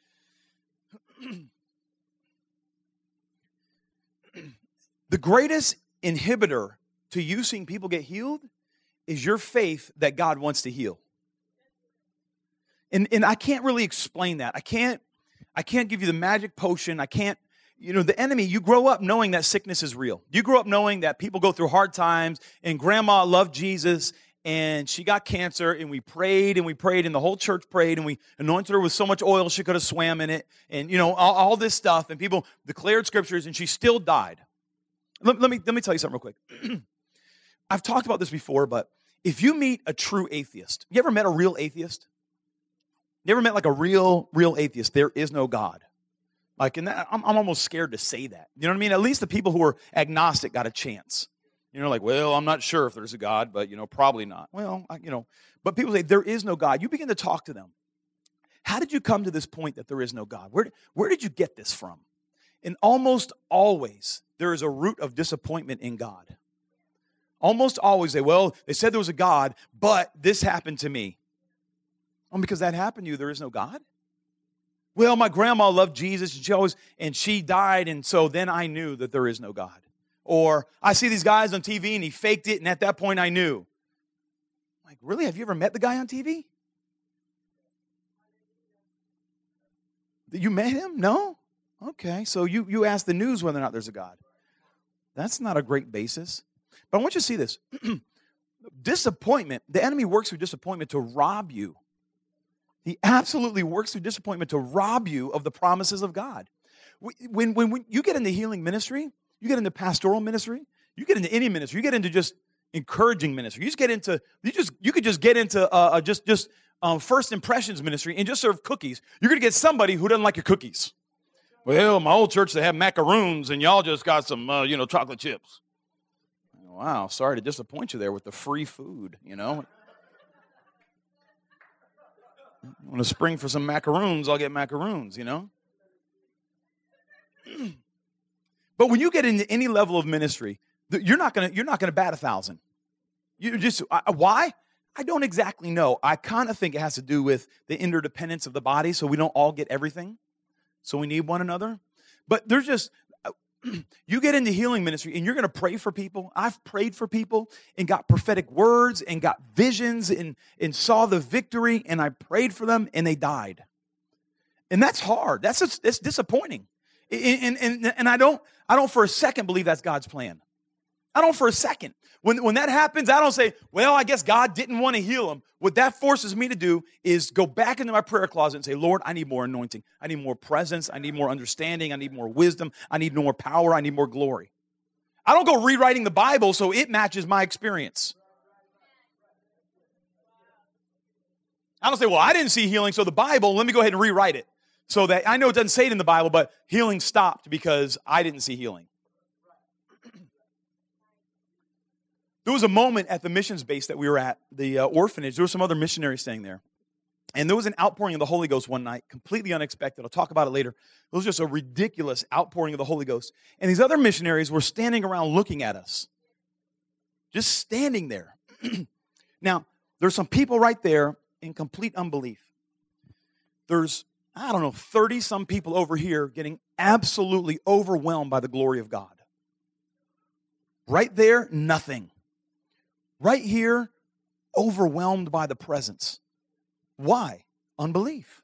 The greatest inhibitor to you seeing people get healed is your faith that God wants to heal. And, and I can't really explain that. I can't, I can't give you the magic potion. I can't, you know, the enemy, you grow up knowing that sickness is real. You grow up knowing that people go through hard times, and grandma loved Jesus and she got cancer, and we prayed and we prayed and the whole church prayed, and we anointed her with so much oil she could have swam in it, and, you know, all, all this stuff, and people declared scriptures, and she still died. Let, let me, let me tell you something real quick. I've talked about this before, but if you meet a true atheist, you ever met a real atheist? You ever met like a real, real atheist? There is no God. Like, and that, I'm, I'm almost scared to say that. You know what I mean? At least the people who are agnostic got a chance. You know, like, well, I'm not sure if there's a God, but, you know, probably not. Well, I, you know, but people say there is no God. You begin to talk to them. How did you come to this point that there is no God? Where, where did you get this from? And almost always, there is a root of disappointment in God. Almost always say, well, they said there was a God, but this happened to me. Well, because that happened to you, there is no God? Well, my grandma loved Jesus, and she always, and she died, and so then I knew that there is no God. Or I see these guys on T V, and he faked it, and at that point I knew. Like, really? Have you ever met the guy on T V? You met him? No? Okay, so you, you asked the news whether or not there's a God. That's not a great basis. But I want you to see this. Disappointment, the enemy works through disappointment to rob you. He absolutely works through disappointment to rob you of the promises of God. When, when, when you get into healing ministry, you get into pastoral ministry, you get into any ministry, you get into just encouraging ministry. You just get into, you just, you could just get into uh, just, just um, first impressions ministry and just serve cookies. You're going to get somebody who doesn't like your cookies. Well, my old church, they have macaroons, and y'all just got some, uh, you know, chocolate chips. Wow, sorry to disappoint you there with the free food, you know. Want to spring for some macaroons, I'll get macaroons, you know. But when you get into any level of ministry, you're not gonna you're not gonna bat a thousand. You just uh, why? I don't exactly know. I kind of think it has to do with the interdependence of the body, so we don't all get everything. So we need one another. But there's just you get into healing ministry and you're going to pray for people. I've prayed for people and got prophetic words and got visions and, and saw the victory, and I prayed for them and they died. And that's hard. That's just, that's disappointing. And, and, and I don't I don't for a second believe that's God's plan. I don't for a second. When, when that happens, I don't say, well, I guess God didn't want to heal him. What that forces me to do is go back into my prayer closet and say, Lord, I need more anointing. I need more presence. I need more understanding. I need more wisdom. I need more power. I need more glory. I don't go rewriting the Bible so it matches my experience. I don't say, well, I didn't see healing, so the Bible, let me go ahead and rewrite it. So that I know it doesn't say it in the Bible, but healing stopped because I didn't see healing. There was a moment at the missions base that we were at, the uh, orphanage. There were some other missionaries staying there. And there was an outpouring of the Holy Ghost one night, completely unexpected. I'll talk about it later. It was just a ridiculous outpouring of the Holy Ghost. And these other missionaries were standing around looking at us. Just standing there. Now, there's some people right there in complete unbelief. There's, I don't know, thirty-some people over here getting absolutely overwhelmed by the glory of God. Right there, nothing. Right here, overwhelmed by the presence. Why? Unbelief.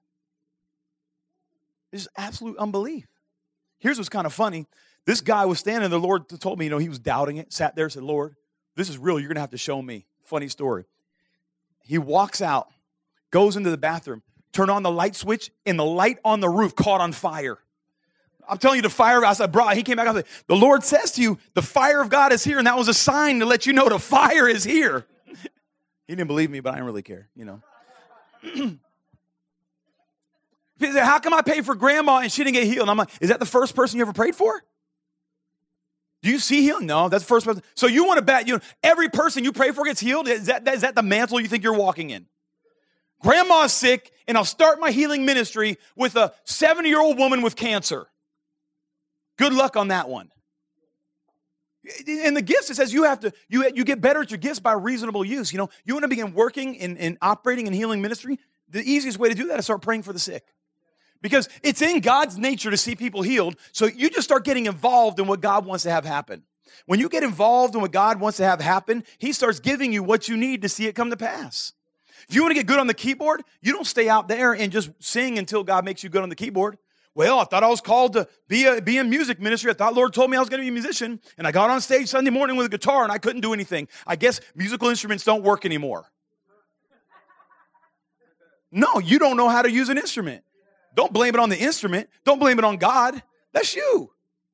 It's absolute unbelief. Here's what's kind of funny. This guy was standing, the Lord told me, you know, he was doubting it, sat there and said, Lord, this is real. You're going to have to show me. Funny story. He walks out, goes into the bathroom, turned on the light switch, and the light on the roof caught on fire. I'm telling you, the fire, I said, bro, he came back, I said, the Lord says to you, the fire of God is here, and that was a sign to let you know the fire is here. He didn't believe me, but I didn't really care, you know. He said, how come I paid for grandma and she didn't get healed? And I'm like, is that the first person you ever prayed for? Do you see healing? No, that's the first person. So you want to bet, you know, every person you pray for gets healed? Is that, is that the mantle you think you're walking in? Grandma's sick, and I'll start my healing ministry with a seventy-year-old woman with cancer. Good luck on that one. In the gifts, it says you have to, you, you get better at your gifts by reasonable use. You know, you want to begin working and, and operating in healing ministry, the easiest way to do that is start praying for the sick. Because it's in God's nature to see people healed, so you just start getting involved in what God wants to have happen. When you get involved in what God wants to have happen, he starts giving you what you need to see it come to pass. If you want to get good on the keyboard, you don't stay out there and just sing until God makes you good on the keyboard. Well, I thought I was called to be, a, be in music ministry. I thought Lord told me I was going to be a musician, and I got on stage Sunday morning with a guitar, and I couldn't do anything. I guess musical instruments don't work anymore. No, you don't know how to use an instrument. Don't blame it on the instrument. Don't blame it on God. That's you.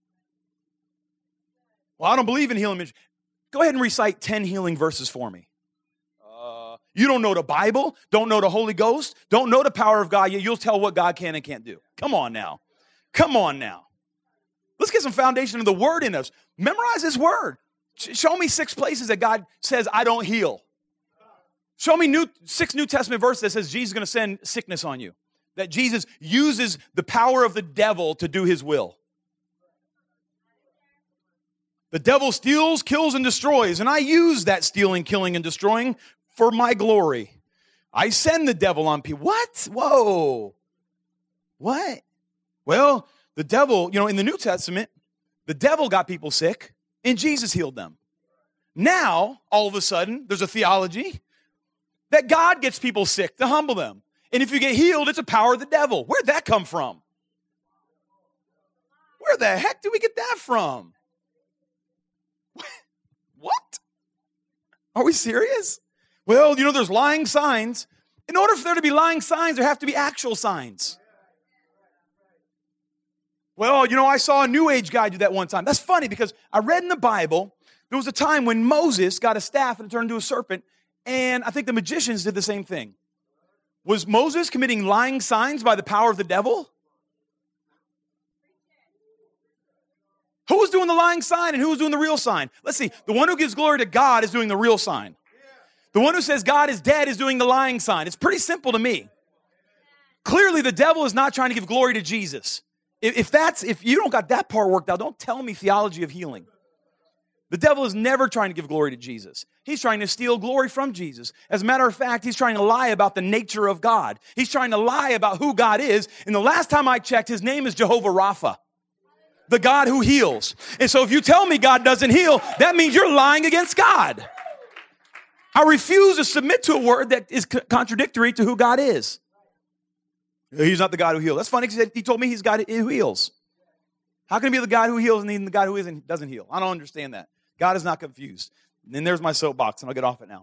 Well, I don't believe in healing ministry. Go ahead and recite ten healing verses for me. Uh, you don't know the Bible, don't know the Holy Ghost, don't know the power of God, yet you'll tell what God can and can't do. Come on now. Come on now. Let's get some foundation of the word in us. Memorize his word. Show me six places that God says, I don't heal. Show me new, six New Testament verses that says Jesus is going to send sickness on you. That Jesus uses the power of the devil to do his will. The devil steals, kills, and destroys, and I use that stealing, killing, and destroying for my glory. I send the devil on people. What? Whoa. What? Well, the devil, you know, in the New Testament, the devil got people sick, and Jesus healed them. Now, all of a sudden, there's a theology that God gets people sick to humble them. And if you get healed, it's a power of the devil. Where'd that come from? Where the heck did we get that from? What? Are we serious? Well, you know, there's lying signs. In order for there to be lying signs, there have to be actual signs. Well, you know, I saw a New Age guy do that one time. That's funny because I read in the Bible, there was a time when Moses got a staff and it turned into a serpent, and I think the magicians did the same thing. Was Moses committing lying signs by the power of the devil? Who was doing the lying sign and who was doing the real sign? Let's see. The one who gives glory to God is doing the real sign. The one who says God is dead is doing the lying sign. It's pretty simple to me. Clearly, the devil is not trying to give glory to Jesus. If that's, if you don't got that part worked out, don't tell me theology of healing. The devil is never trying to give glory to Jesus. He's trying to steal glory from Jesus. As a matter of fact, he's trying to lie about the nature of God. He's trying to lie about who God is. And the last time I checked, his name is Jehovah Rapha, the God who heals. And so if you tell me God doesn't heal, that means you're lying against God. I refuse to submit to a word that is contradictory to who God is. He's not the God who heals. That's funny because he told me he's God who heals. How can he be the God who heals and he's the God who isn't, doesn't heal? I don't understand that. God is not confused. And there's my soapbox, and I'll get off it now.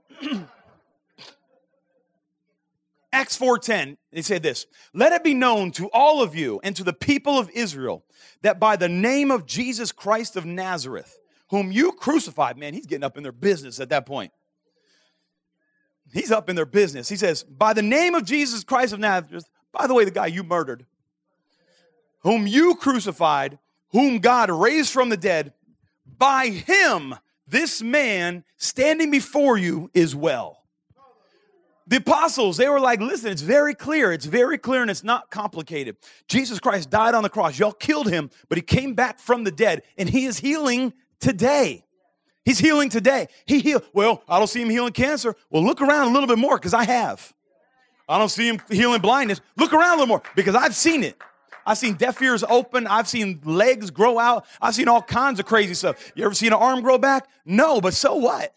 Acts four ten, they say this, let it be known to all of you and to the people of Israel that by the name of Jesus Christ of Nazareth, whom you crucified, man, he's getting up in their business at that point. He's up in their business. He says, by the name of Jesus Christ of Nazareth, by the way, the guy you murdered, whom you crucified, whom God raised from the dead, by him, this man standing before you is well. The apostles, they were like, listen, it's very clear. It's very clear and it's not complicated. Jesus Christ died on the cross. Y'all killed him, but he came back from the dead and he is healing today. He's healing today. He healed. Well, I don't see him healing cancer. Well, look around a little bit more because I have. I don't see him healing blindness. Look around a little more because I've seen it. I've seen deaf ears open. I've seen legs grow out. I've seen all kinds of crazy stuff. You ever seen an arm grow back? No, but so what?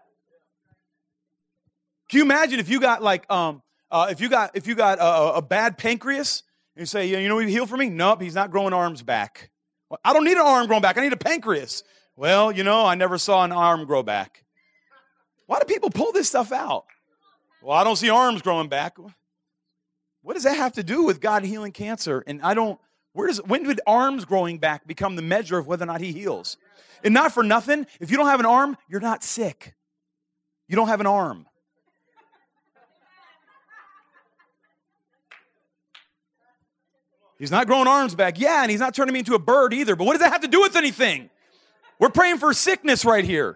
Can you imagine if you got like, um, uh, if you got if you got a, a bad pancreas and you say, yeah, you know, he healed for me? Nope, he's not growing arms back. Well, I don't need an arm growing back. I need a pancreas. Well, you know, I never saw an arm grow back. Why do people pull this stuff out? Well, I don't see arms growing back. What does that have to do with God healing cancer? And I don't, where does, when did arms growing back become the measure of whether or not he heals? And not for nothing, if you don't have an arm, you're not sick. You don't have an arm. He's not growing arms back. Yeah, and he's not turning me into a bird either. But what does that have to do with anything? We're praying for sickness right here.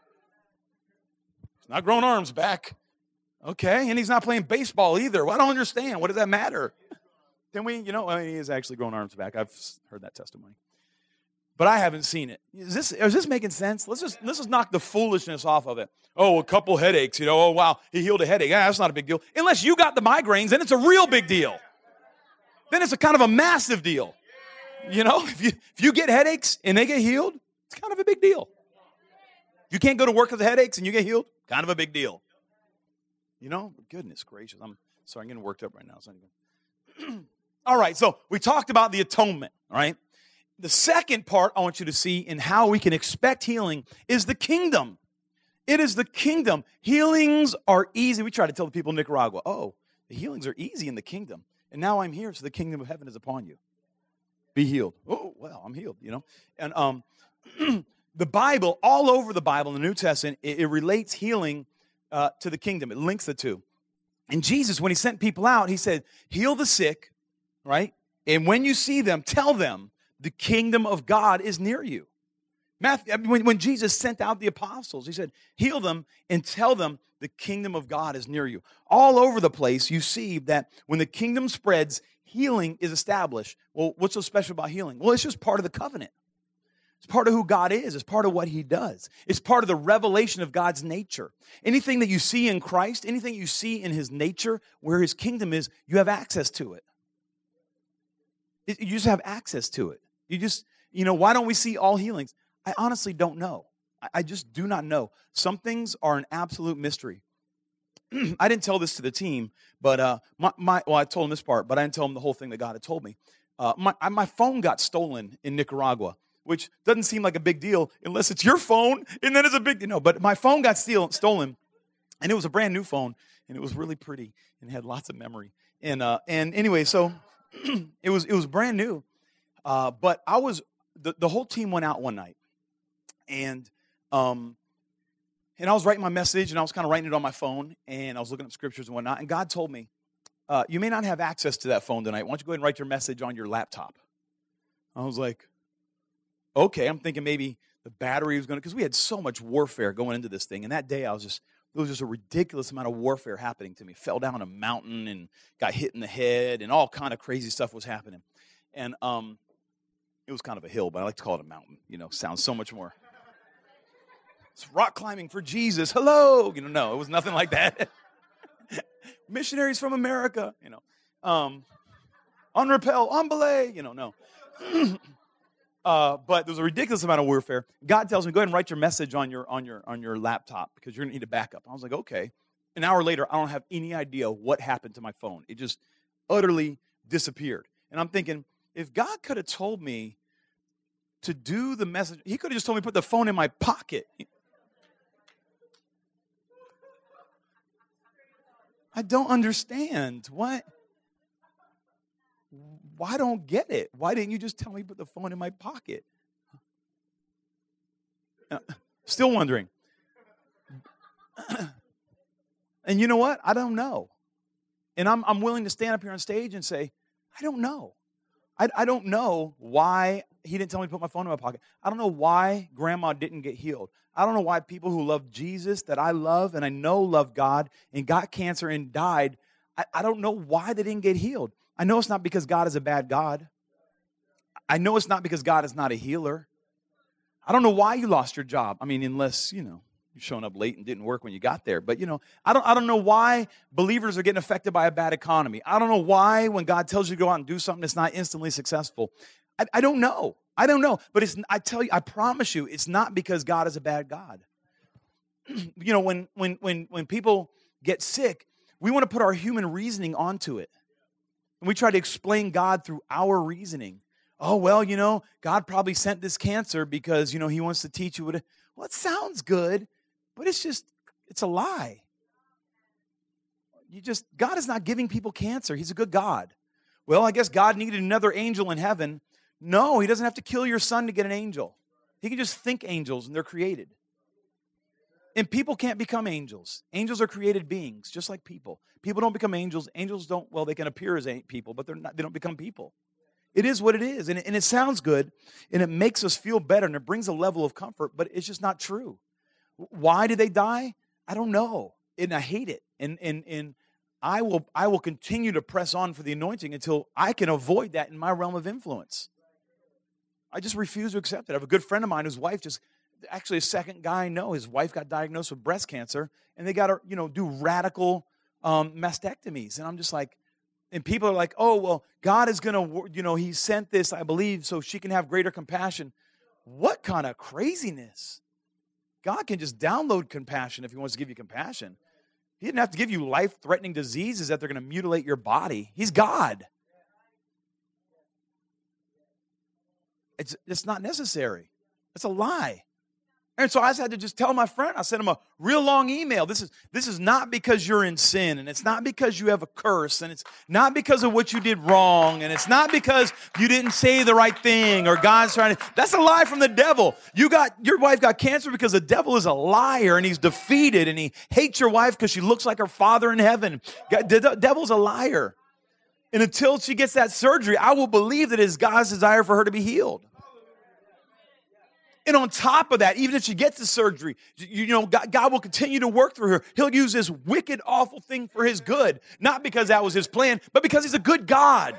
He's not growing arms back. Okay, and he's not playing baseball either. Well, I don't understand. What does that matter? Can we, you know, I mean, he is actually growing arms back. I've heard that testimony. But I haven't seen it. Is this, is this making sense? Let's just, let's just knock the foolishness off of it. Oh, a couple headaches, you know. Oh, wow, he healed a headache. Yeah, that's not a big deal. Unless you got the migraines, then it's a real big deal. Then it's a kind of a massive deal. You know, if you, if you get headaches and they get healed, it's kind of a big deal. You can't go to work with headaches and you get healed, kind of a big deal. You know, goodness gracious. I'm sorry, I'm getting worked up right now. It's not even... All right, so we talked about the atonement, all right? The second part I want you to see in how we can expect healing is the kingdom. It is the kingdom. Healings are easy. We try to tell the people in Nicaragua, oh, the healings are easy in the kingdom. And now I'm here, so the kingdom of heaven is upon you. Be healed. Oh, well, I'm healed, you know. And um, the Bible, all over the Bible, in the New Testament, it, it relates healing uh, to the kingdom. It links the two. And Jesus, when he sent people out, he said, heal the sick, right? And when you see them, tell them the kingdom of God is near you. Matthew, I mean, when, when Jesus sent out the apostles, he said, heal them and tell them the kingdom of God is near you. All over the place, you see that when the kingdom spreads, healing is established. Well, what's so special about healing? Well, it's just part of the covenant. It's part of who God is. It's part of what he does. It's part of the revelation of God's nature. Anything that you see in Christ, anything you see in his nature, where his kingdom is, you have access to it. it you just have access to it. You just, you know, why don't we see all healings? I honestly don't know. I, I just do not know. Some things are an absolute mystery. I didn't tell this to the team, but uh, my, my, well, I told them this part, but I didn't tell them the whole thing that God had told me. Uh, my, my phone got stolen in Nicaragua, which doesn't seem like a big deal unless it's your phone, and then it's a big deal. No, but my phone got steal, stolen, and it was a brand new phone, and it was really pretty and had lots of memory. And uh, and anyway, so it was it was brand new, uh, but I was the, the whole team went out one night, and um, and I was writing my message, and I was kind of writing it on my phone, and I was looking up scriptures and whatnot, and God told me, uh, you may not have access to that phone tonight. Why don't you go ahead and write your message on your laptop? I was like, okay, I'm thinking maybe the battery was going to, because we had so much warfare going into this thing. And that day I was just, it was just a ridiculous amount of warfare happening to me. Fell down a mountain and got hit in the head and all kind of crazy stuff was happening. And um, it was kind of a hill, but I like to call it a mountain. You know, sounds so much more. It's rock climbing for Jesus. Hello. You know, no, it was nothing like that. Missionaries from America, you know. Um, on rappel, on belay, you know, no. Uh, but there's a ridiculous amount of warfare. God tells me, go ahead and write your message on your on your on your laptop because you're gonna need a backup. I was like, okay. An hour later, I don't have any idea what happened to my phone. It just utterly disappeared. And I'm thinking, if God could have told me to do the message, he could have just told me to put the phone in my pocket. I don't understand. What? Why don't get it? Why didn't you just tell me to put the phone in my pocket? Uh, still wondering. And you know what? I don't know. And I'm I'm willing to stand up here on stage and say, I don't know. I, I don't know why he didn't tell me to put my phone in my pocket. I don't know why grandma didn't get healed. I don't know why people who love Jesus, that I love and I know love God, and got cancer and died, I, I don't know why they didn't get healed. I know it's not because God is a bad God. I know it's not because God is not a healer. I don't know why you lost your job. I mean, unless, you know, you're showing up late and didn't work when you got there. But, you know, I don't I don't know why believers are getting affected by a bad economy. I don't know why when God tells you to go out and do something, it's not instantly successful. I, I don't know. I don't know. But it's I tell you, I promise you, it's not because God is a bad God. You know, when when when when people get sick, we want to put our human reasoning onto it. And we try to explain God through our reasoning. Oh, well, you know, God probably sent this cancer because, you know, he wants to teach you what it, well, it sounds good, but it's just, it's a lie. You just, God is not giving people cancer. He's a good God. Well, I guess God needed another angel in heaven. No, he doesn't have to kill your son to get an angel. He can just think angels, and they're created. And people can't become angels. Angels are created beings, just like people. People don't become angels. Angels don't, well, they can appear as people, but they're not, they don't become people. It is what it is, and it, and it sounds good, and it makes us feel better, and it brings a level of comfort, but it's just not true. Why did they die? I don't know, and I hate it. And and and I will I will continue to press on for the anointing until I can avoid that in my realm of influence. I just refuse to accept it. I have a good friend of mine whose wife just, actually a second guy I know, his wife got diagnosed with breast cancer, and they got to, you know, do radical um, mastectomies. And I'm just like, and people are like, oh, well, God is going to, you know, he sent this, I believe, so she can have greater compassion. What kind of craziness? God can just download compassion if he wants to give you compassion. He didn't have to give you life-threatening diseases that they're going to mutilate your body. He's God. It's, it's not necessary. It's a lie. And so I just had to just tell my friend, I sent him a real long email. This is, this is not because you're in sin, and it's not because you have a curse, and it's not because of what you did wrong, and it's not because you didn't say the right thing, or God's trying to, that's a lie from the devil. You got, your wife got cancer because the devil is a liar, and he's defeated, and he hates your wife because she looks like her father in heaven. The devil's a liar. And until she gets that surgery, I will believe that it is God's desire for her to be healed. And on top of that, even if she gets the surgery, you know, God, God will continue to work through her. He'll use this wicked, awful thing for his good. Not because that was his plan, but because he's a good God.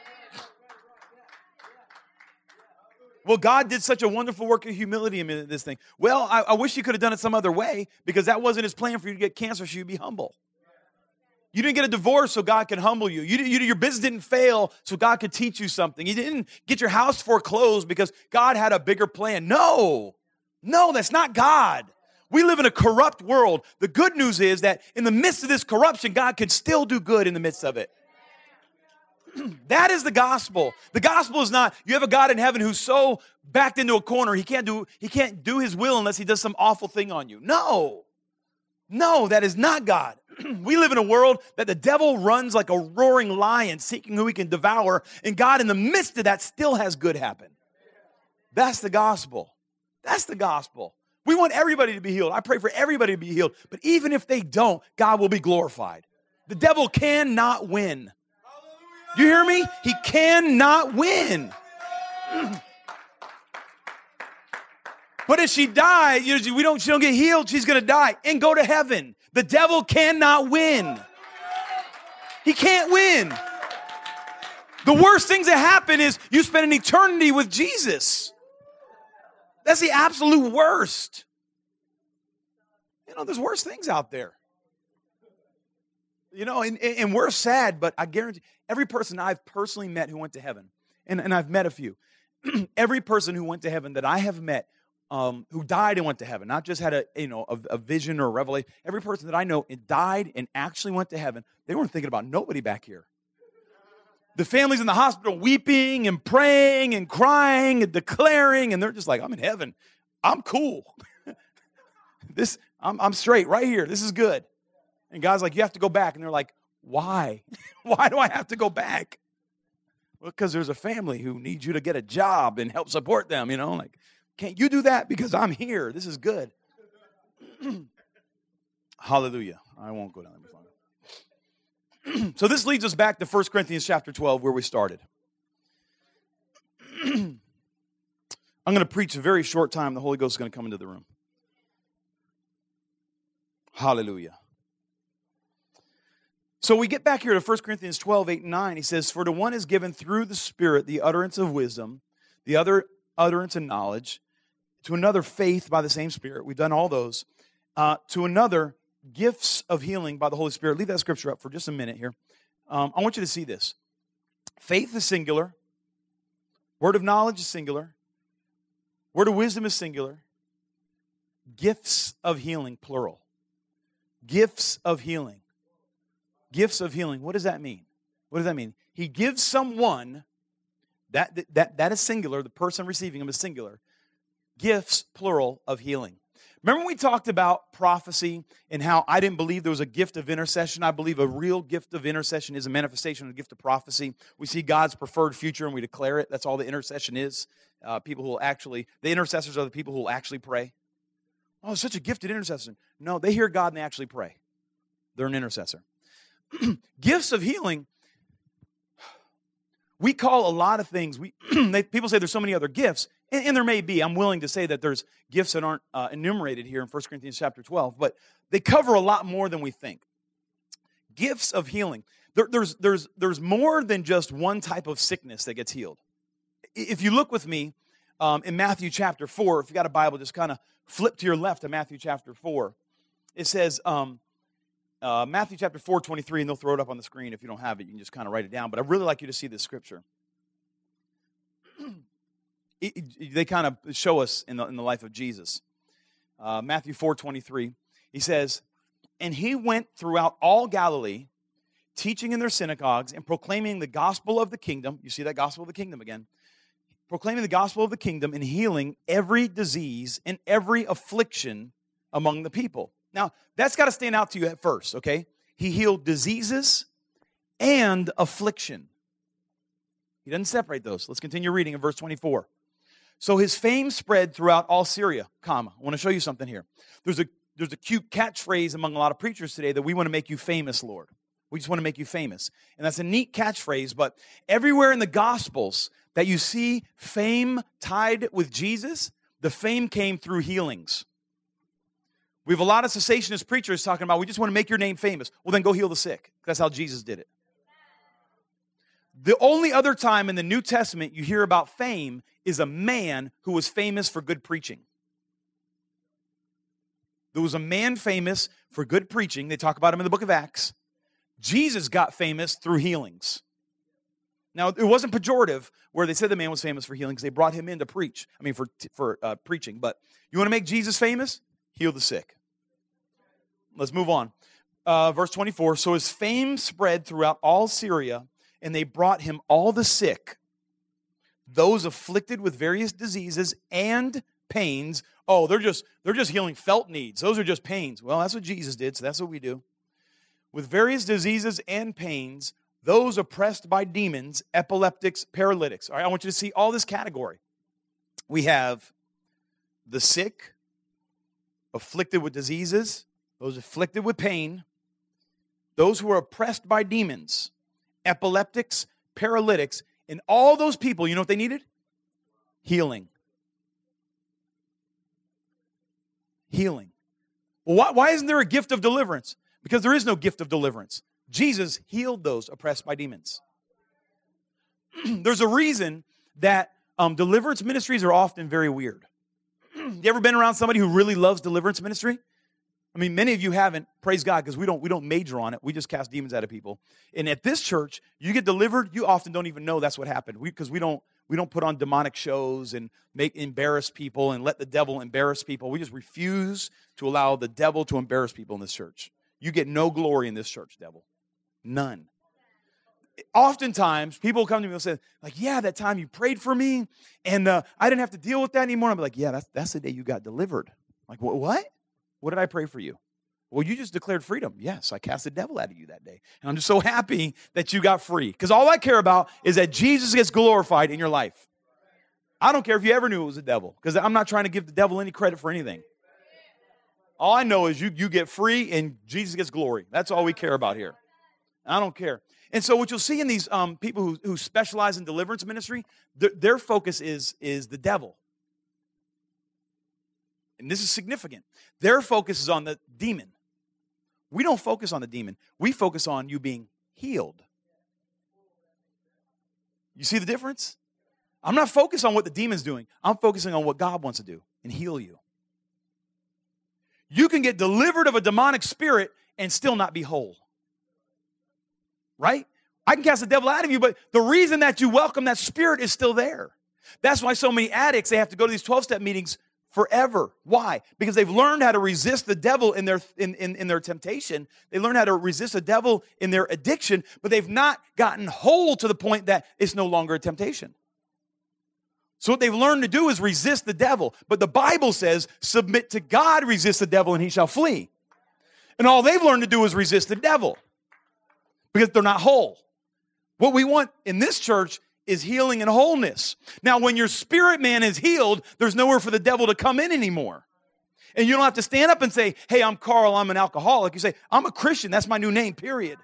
Well, God did such a wonderful work of humility in this thing. Well, I, I wish he could have done it some other way, because that wasn't his plan for you to get cancer, so you'd be humble. You didn't get a divorce so God could humble you. You, you. Your business didn't fail so God could teach you something. You didn't get your house foreclosed because God had a bigger plan. No, no, that's not God. We live in a corrupt world. The good news is that in the midst of this corruption, God can still do good in the midst of it. That is the gospel. The gospel is not, you have a God in heaven who's so backed into a corner, he can't do, he can't do his will unless he does some awful thing on you. No. No, that is not God. We live in a world that the devil runs like a roaring lion, seeking who he can devour, and God in the midst of that still has good happen. That's the gospel. That's the gospel. We want everybody to be healed. I pray for everybody to be healed. But even if they don't, God will be glorified. The devil cannot win. You hear me? He cannot win. But if she died, you know, we don't, she don't get healed, she's going to die and go to heaven. The devil cannot win. He can't win. The worst things that happen is you spend an eternity with Jesus. That's the absolute worst. You know, there's worse things out there. You know, and, and we're sad, but I guarantee every person I've personally met who went to heaven, and, and I've met a few, every person who went to heaven that I have met, Um, who died and went to heaven, not just had a you know a, a vision or a revelation. Every person that I know it died and actually went to heaven, they weren't thinking about nobody back here. The families in the hospital weeping and praying and crying and declaring, and they're just like, I'm in heaven. I'm cool. this I'm, I'm straight right here. This is good. And God's like, you have to go back. And they're like, why? Why do I have to go back? Well, because there's a family who needs you to get a job and help support them, you know, like, can't you do that? Because I'm here. This is good. Hallelujah. I won't go down there. So this leads us back to First Corinthians chapter twelve, where we started. I'm going to preach a very short time. The Holy Ghost is going to come into the room. Hallelujah. So we get back here to First Corinthians twelve, eight and nine. He says, for to one is given through the Spirit the utterance of wisdom, the other utterance and knowledge, to another faith by the same Spirit. We've done all those. Uh, to another, gifts of healing by the Holy Spirit. Leave that scripture up for just a minute here. Um, I want you to see this. Faith is singular. Word of knowledge is singular. Word of wisdom is singular. Gifts of healing, plural. Gifts of healing. Gifts of healing. What does that mean? What does that mean? He gives someone, that, that, that is singular, the person receiving them is singular, gifts, plural, of healing. Remember we talked about prophecy and how I didn't believe there was a gift of intercession? I believe a real gift of intercession is a manifestation of the gift of prophecy. We see God's preferred future and we declare it. That's all the intercession is. Uh, people who will actually, the intercessors are the people who will actually pray. Oh, such a gifted intercessor. No, they hear God and they actually pray. They're an intercessor. Gifts of healing, we call a lot of things, we they, people say there's so many other gifts, and, and there may be. I'm willing to say that there's gifts that aren't uh, enumerated here in First Corinthians chapter twelve, but they cover a lot more than we think. Gifts of healing. There, there's, there's, there's more than just one type of sickness that gets healed. If you look with me um, in Matthew chapter four, if you got a Bible, just kind of flip to your left to Matthew chapter four. It says, um, uh, Matthew chapter four, twenty-three, and they'll throw it up on the screen. If you don't have it, you can just kind of write it down. But I'd really like you to see this scripture. it, it, they kind of show us in the, in the life of Jesus. Uh, Matthew four, twenty-three, he says, and he went throughout all Galilee, teaching in their synagogues and proclaiming the gospel of the kingdom. You see that gospel of the kingdom again. Proclaiming the gospel of the kingdom and healing every disease and every affliction among the people. Now, that's got to stand out to you at first, okay? He healed diseases and affliction. He doesn't separate those. Let's continue reading in verse twenty-four. So his fame spread throughout all Syria, comma. I want to show you something here. There's a, there's a cute catchphrase among a lot of preachers today that we want to make you famous, Lord. We just want to make you famous. And that's a neat catchphrase, but everywhere in the Gospels that you see fame tied with Jesus, the fame came through healings. We have a lot of cessationist preachers talking about, we just want to make your name famous. Well, then go heal the sick. That's how Jesus did it. The only other time in the New Testament you hear about fame is a man who was famous for good preaching. There was a man famous for good preaching. They talk about him in the book of Acts. Jesus got famous through healings. Now, it wasn't pejorative where they said the man was famous for healing because they brought him in to preach. I mean, for, for uh, preaching. But you want to make Jesus famous? Heal the sick. Let's move on. Uh, verse twenty-four, so his fame spread throughout all Syria, and they brought him all the sick, those afflicted with various diseases and pains. Oh, they're just, they're just healing felt needs. Those are just pains. Well, that's what Jesus did, so that's what we do. With various diseases and pains, those oppressed by demons, epileptics, paralytics. All right, I want you to see all this category. We have the sick, afflicted with diseases, those afflicted with pain, those who are oppressed by demons, epileptics, paralytics, and all those people, you know what they needed? Healing. Healing. Well, why, why isn't there a gift of deliverance? Because there is no gift of deliverance. Jesus healed those oppressed by demons. There's a reason that um, deliverance ministries are often very weird. You ever been around somebody who really loves deliverance ministry? I mean, many of you haven't, praise God, because we don't, we don't major on it. We just cast demons out of people. And at this church, you get delivered, you often don't even know that's what happened. Because we, we don't we don't put on demonic shows and make embarrass people and let the devil embarrass people. We just refuse to allow the devil to embarrass people in this church. You get no glory in this church, devil. None. Oftentimes, people come to me and say, like, yeah, that time you prayed for me, and uh, I didn't have to deal with that anymore. I'm like, yeah, that's, that's the day you got delivered. Like, what? What did I pray for you? Well, you just declared freedom. Yes, I cast the devil out of you that day. And I'm just so happy that you got free. Because all I care about is that Jesus gets glorified in your life. I don't care if you ever knew it was the devil. Because I'm not trying to give the devil any credit for anything. All I know is you, you get free and Jesus gets glory. That's all we care about here. I don't care. And so what you'll see in these um, people who, who specialize in deliverance ministry, th- their focus is, is the devil. And this is significant. Their focus is on the demon. We don't focus on the demon. We focus on you being healed. You see the difference? I'm not focused on what the demon's doing. I'm focusing on what God wants to do and heal you. You can get delivered of a demonic spirit and still not be whole. Right? I can cast the devil out of you, but the reason that you welcome that spirit is still there. That's why so many addicts, they have to go to these twelve-step meetings forever. Why? Because they've learned how to resist the devil in their in, in, in their temptation. They learn how to resist the devil in their addiction, but they've not gotten whole to the point that it's no longer a temptation. So what they've learned to do is resist the devil. But the Bible says, submit to God, resist the devil, and he shall flee. And all they've learned to do is resist the devil because they're not whole. What we want in this church is healing and wholeness. Now, when your spirit man is healed, there's nowhere for the devil to come in anymore. And you don't have to stand up and say, hey, I'm Carl, I'm an alcoholic. You say, I'm a Christian, that's my new name, period.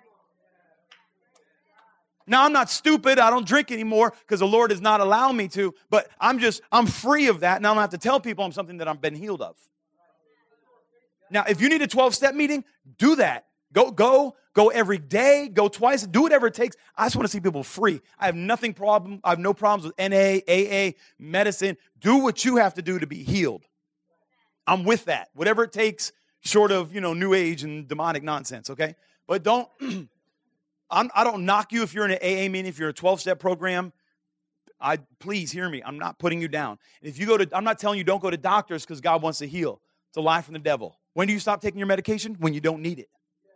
Now, I'm not stupid. I don't drink anymore because the Lord does not allow me to. But I'm just, I'm free of that. Now I don't have to tell people I'm something that I've been healed of. Now, if you need a twelve-step meeting, do that. Go, go, go every day. Go twice. Do whatever it takes. I just want to see people free. I have nothing problem. I have no problems with N A, A A, medicine. Do what you have to do to be healed. I'm with that. Whatever it takes, short of, you know, new age and demonic nonsense, okay? But don't... I'm, I don't knock you if you're in an A A meeting, if you're in a twelve-step program. I please hear me. I'm not putting you down. If you go to, I'm not telling you don't go to doctors because God wants to heal. It's a lie from the devil. When do you stop taking your medication? When you don't need it.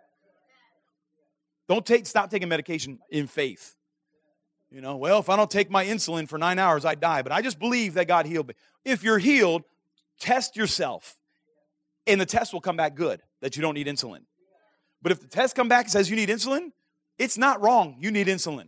Don't take, stop taking medication in faith. You know, well, if I don't take my insulin for nine hours, I die. But I just believe that God healed me. If you're healed, test yourself, and the test will come back good that you don't need insulin. But if the test come back and says you need insulin, it's not wrong. You need insulin.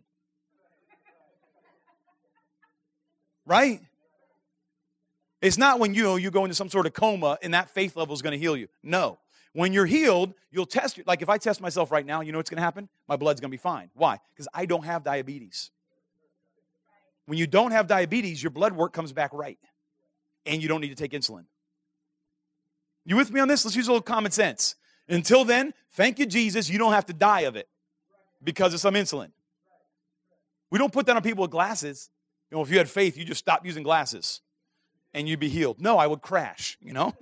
Right? It's not when you know you go into some sort of coma and that faith level is going to heal you. No. When you're healed, you'll test. Like if I test myself right now, you know what's going to happen? My blood's going to be fine. Why? Because I don't have diabetes. When you don't have diabetes, your blood work comes back right. And you don't need to take insulin. You with me on this? Let's use a little common sense. Until then, thank you, Jesus, you don't have to die of it. Because of some insulin. We don't put that on people with glasses. You know, if you had faith, you just stop using glasses and you'd be healed. No, I would crash, you know.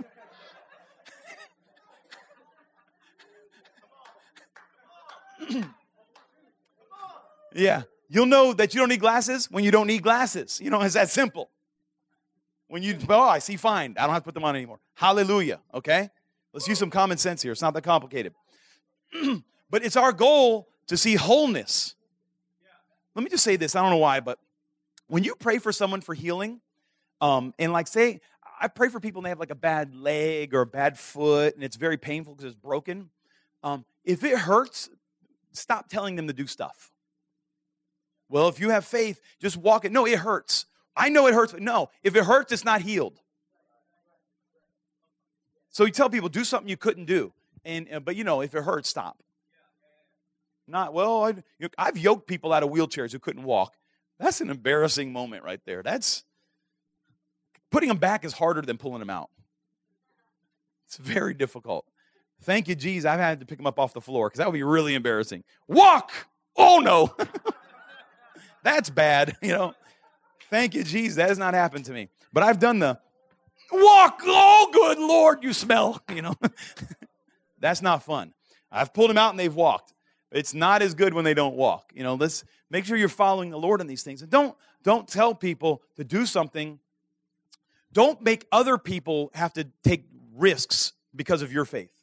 Yeah, you'll know that you don't need glasses when you don't need glasses. You know, it's that simple. When you, oh, I see fine. I don't have to put them on anymore. Hallelujah, okay? Let's use some common sense here. It's not that complicated. But it's our goal to see wholeness. Let me just say this. I don't know why, but when you pray for someone for healing, um, and like say, I pray for people and they have like a bad leg or a bad foot and it's very painful because it's broken. Um, if it hurts, stop telling them to do stuff. Well, if you have faith, just walk it. No, it hurts. I know it hurts, but no. If it hurts, it's not healed. So you tell people, do something you couldn't do. And uh, but you know, if it hurts, stop. Not, well, I, you know, I've yoked people out of wheelchairs who couldn't walk. That's an embarrassing moment right there. That's, putting them back is harder than pulling them out. It's very difficult. Thank you, Jesus. I've had to pick them up off the floor because that would be really embarrassing. Walk! Oh, no. That's bad, you know. Thank you, Jesus. That has not happened to me. But I've done the, walk! Oh, good Lord, you smell, you know. That's not fun. I've pulled them out and they've walked. It's not as good when they don't walk. You know, let's make sure you're following the Lord on these things. And don't, don't tell people to do something. Don't make other people have to take risks because of your faith.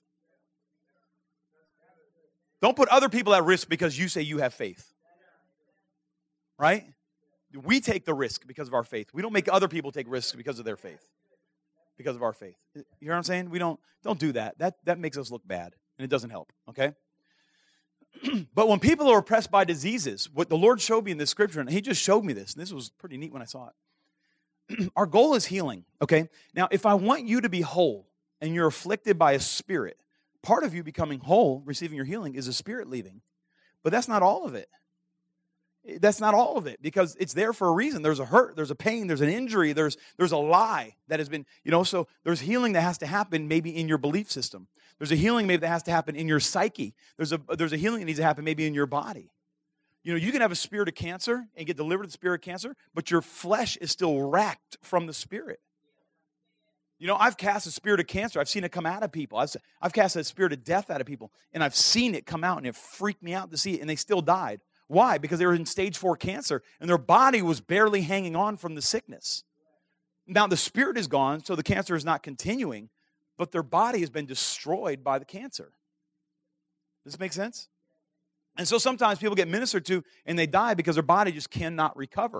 Don't put other people at risk because you say you have faith. Right? We take the risk because of our faith. We don't make other people take risks because of their faith. Because of our faith. You know what I'm saying? We don't, don't do that. That, that makes us look bad. And it doesn't help. Okay? But when people are oppressed by diseases, what the Lord showed me in this scripture, and he just showed me this, and this was pretty neat when I saw it. Our goal is healing, okay? Now, if I want you to be whole, and you're afflicted by a spirit, part of you becoming whole, receiving your healing, is a spirit leaving. But that's not all of it. That's not all of it, because it's there for a reason. There's a hurt, there's a pain, there's an injury, there's there's a lie that has been, you know, so there's healing that has to happen maybe in your belief system. There's a healing maybe that has to happen in your psyche. There's a there's a healing that needs to happen maybe in your body. You know, you can have a spirit of cancer and get delivered of the spirit of cancer, but your flesh is still racked from the spirit. You know, I've cast a spirit of cancer. I've seen it come out of people. I've, I've cast a spirit of death out of people, and I've seen it come out, and it freaked me out to see it, and they still died. Why? Because they were in stage four cancer, and their body was barely hanging on from the sickness. Now, the spirit is gone, so the cancer is not continuing, but their body has been destroyed by the cancer. Does this make sense? And so sometimes people get ministered to, and they die because their body just cannot recover.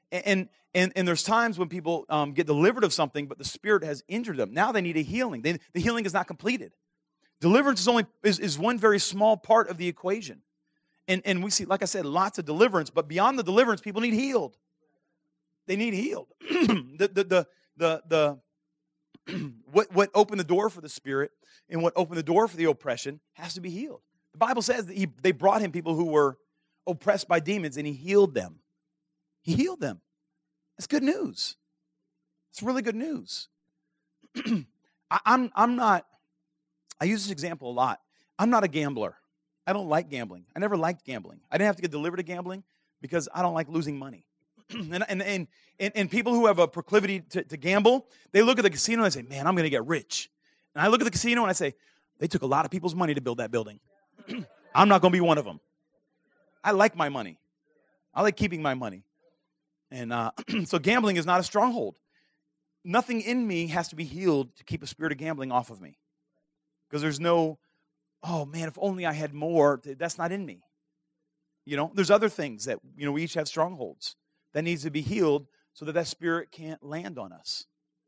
And and and there's times when people um, get delivered of something, but the Spirit has injured them. Now they need a healing. They, the healing is not completed. Deliverance is only is, is one very small part of the equation. And and we see, like I said, lots of deliverance, but beyond the deliverance, people need healed. They need healed. the the the the, the what what opened the door for the Spirit and what opened the door for the oppression has to be healed. The Bible says that he, they brought him people who were oppressed by demons, and he healed them. He healed them. That's good news. It's really good news. I, I'm I'm not. I use this example a lot. I'm not a gambler. I don't like gambling. I never liked gambling. I didn't have to get delivered to gambling because I don't like losing money. and, and, and, and, and people who have a proclivity to, to gamble, they look at the casino and they say, man, I'm going to get rich. And I look at the casino and I say, they took a lot of people's money to build that building. I'm not going to be one of them. I like my money. I like keeping my money. And uh, so gambling is not a stronghold. Nothing in me has to be healed to keep a spirit of gambling off of me. Because there's no, oh man, if only I had more. That's not in me. You know, there's other things that, you know, we each have strongholds that needs to be healed so that that spirit can't land on us.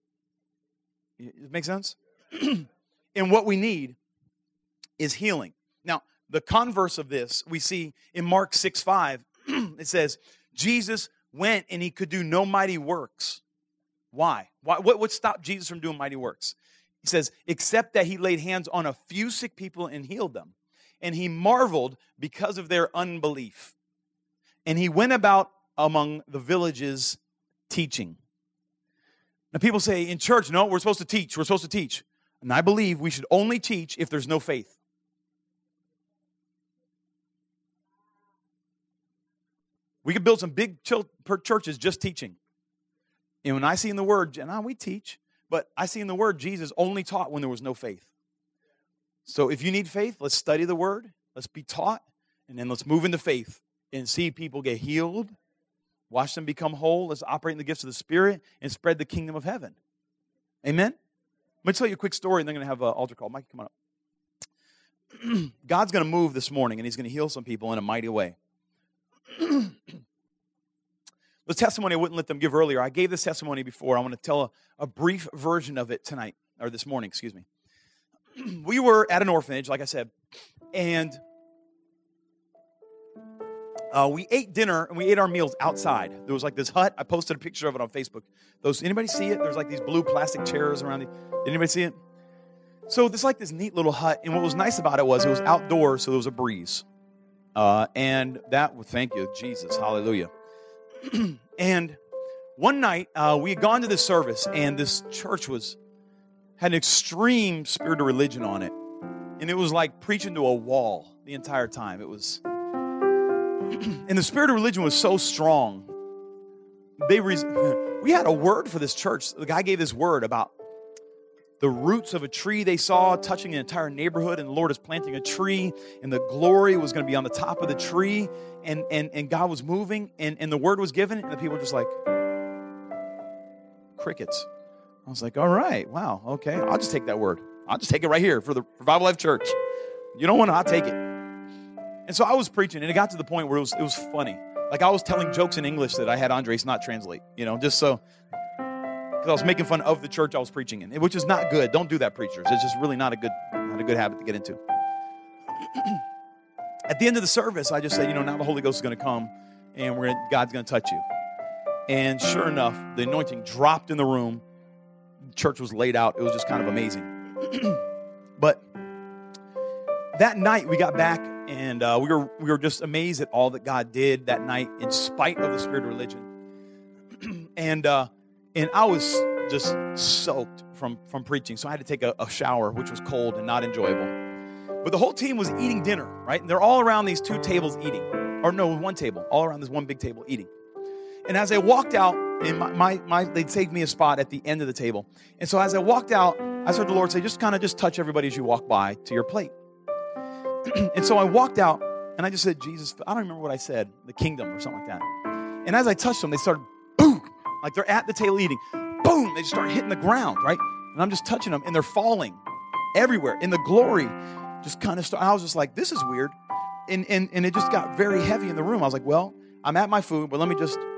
It makes sense? And what we need is healing. Now, the converse of this, we see in Mark six five, it says, Jesus went and he could do no mighty works. Why? Why? What, what stopped Jesus from doing mighty works? He says, except that he laid hands on a few sick people and healed them. And he marveled because of their unbelief. And he went about among the villages teaching. Now people say in church, no, we're supposed to teach. We're supposed to teach. And I believe we should only teach if there's no faith. We could build some big churches just teaching. And when I see in the Word, and we teach, but I see in the Word, Jesus only taught when there was no faith. So if you need faith, let's study the Word, let's be taught, and then let's move into faith and see people get healed, watch them become whole, let's operate in the gifts of the Spirit, and spread the kingdom of heaven. Amen? I'm going to tell you a quick story, and then I'm going to have an altar call. Mike, come on up. God's going to move this morning, and he's going to heal some people in a mighty way. The testimony I wouldn't let them give earlier, I gave this testimony before. I want to tell a, a brief version of it tonight, or this morning, excuse me. We were at an orphanage, like I said, and uh, we ate dinner, and we ate our meals outside. There was like this hut. I posted a picture of it on Facebook. Those, anybody see it? There's like these blue plastic chairs around it. Did anybody see it? So there's like this neat little hut, and what was nice about it was it was outdoors, so there was a breeze. Uh, and that, well, thank you, Jesus, hallelujah. And one night, uh, we had gone to this service, and this church was had an extreme spirit of religion on it. And it was like preaching to a wall the entire time. It was, and the spirit of religion was so strong. They re- we had a word for this church. The guy gave this word about the roots of a tree they saw touching an entire neighborhood, and the Lord is planting a tree, and the glory was going to be on the top of the tree, and and, and God was moving, and, and the word was given, and the people were just like, crickets. I was like, all right, wow, okay, I'll just take that word. I'll just take it right here for the Revival Life Church. You don't want to, I'll take it. And so I was preaching, and it got to the point where it was it was funny. Like I was telling jokes in English that I had Andres not translate, you know, just so... because I was making fun of the church I was preaching in, which is not good. Don't do that, preachers. It's just really not a good, not a good habit to get into. At the end of the service, I just said, you know, now the Holy Ghost is going to come, and we're gonna, God's going to touch you. And sure enough, the anointing dropped in the room. The church was laid out. It was just kind of amazing. But that night, we got back, and uh, we were we were just amazed at all that God did that night, in spite of the spirit of religion. and uh, And I was just soaked from, from preaching, so I had to take a, a shower, which was cold and not enjoyable. But the whole team was eating dinner, right? And they're all around these two tables eating. Or no, one table. All around this one big table eating. And as I walked out, and my, my, my they'd saved me a spot at the end of the table. And so as I walked out, I heard the Lord say, just kind of just touch everybody as you walk by to your plate. And so I walked out, and I just said, Jesus, I don't remember what I said, the kingdom or something like that. And as I touched them, they started, boom, like they're at the table eating. Boom, they just start hitting the ground, right? And I'm just touching them, and they're falling everywhere. And the glory just kind of started. I was just like, this is weird. And, and, and it just got very heavy in the room. I was like, well, I'm at my food, but let me just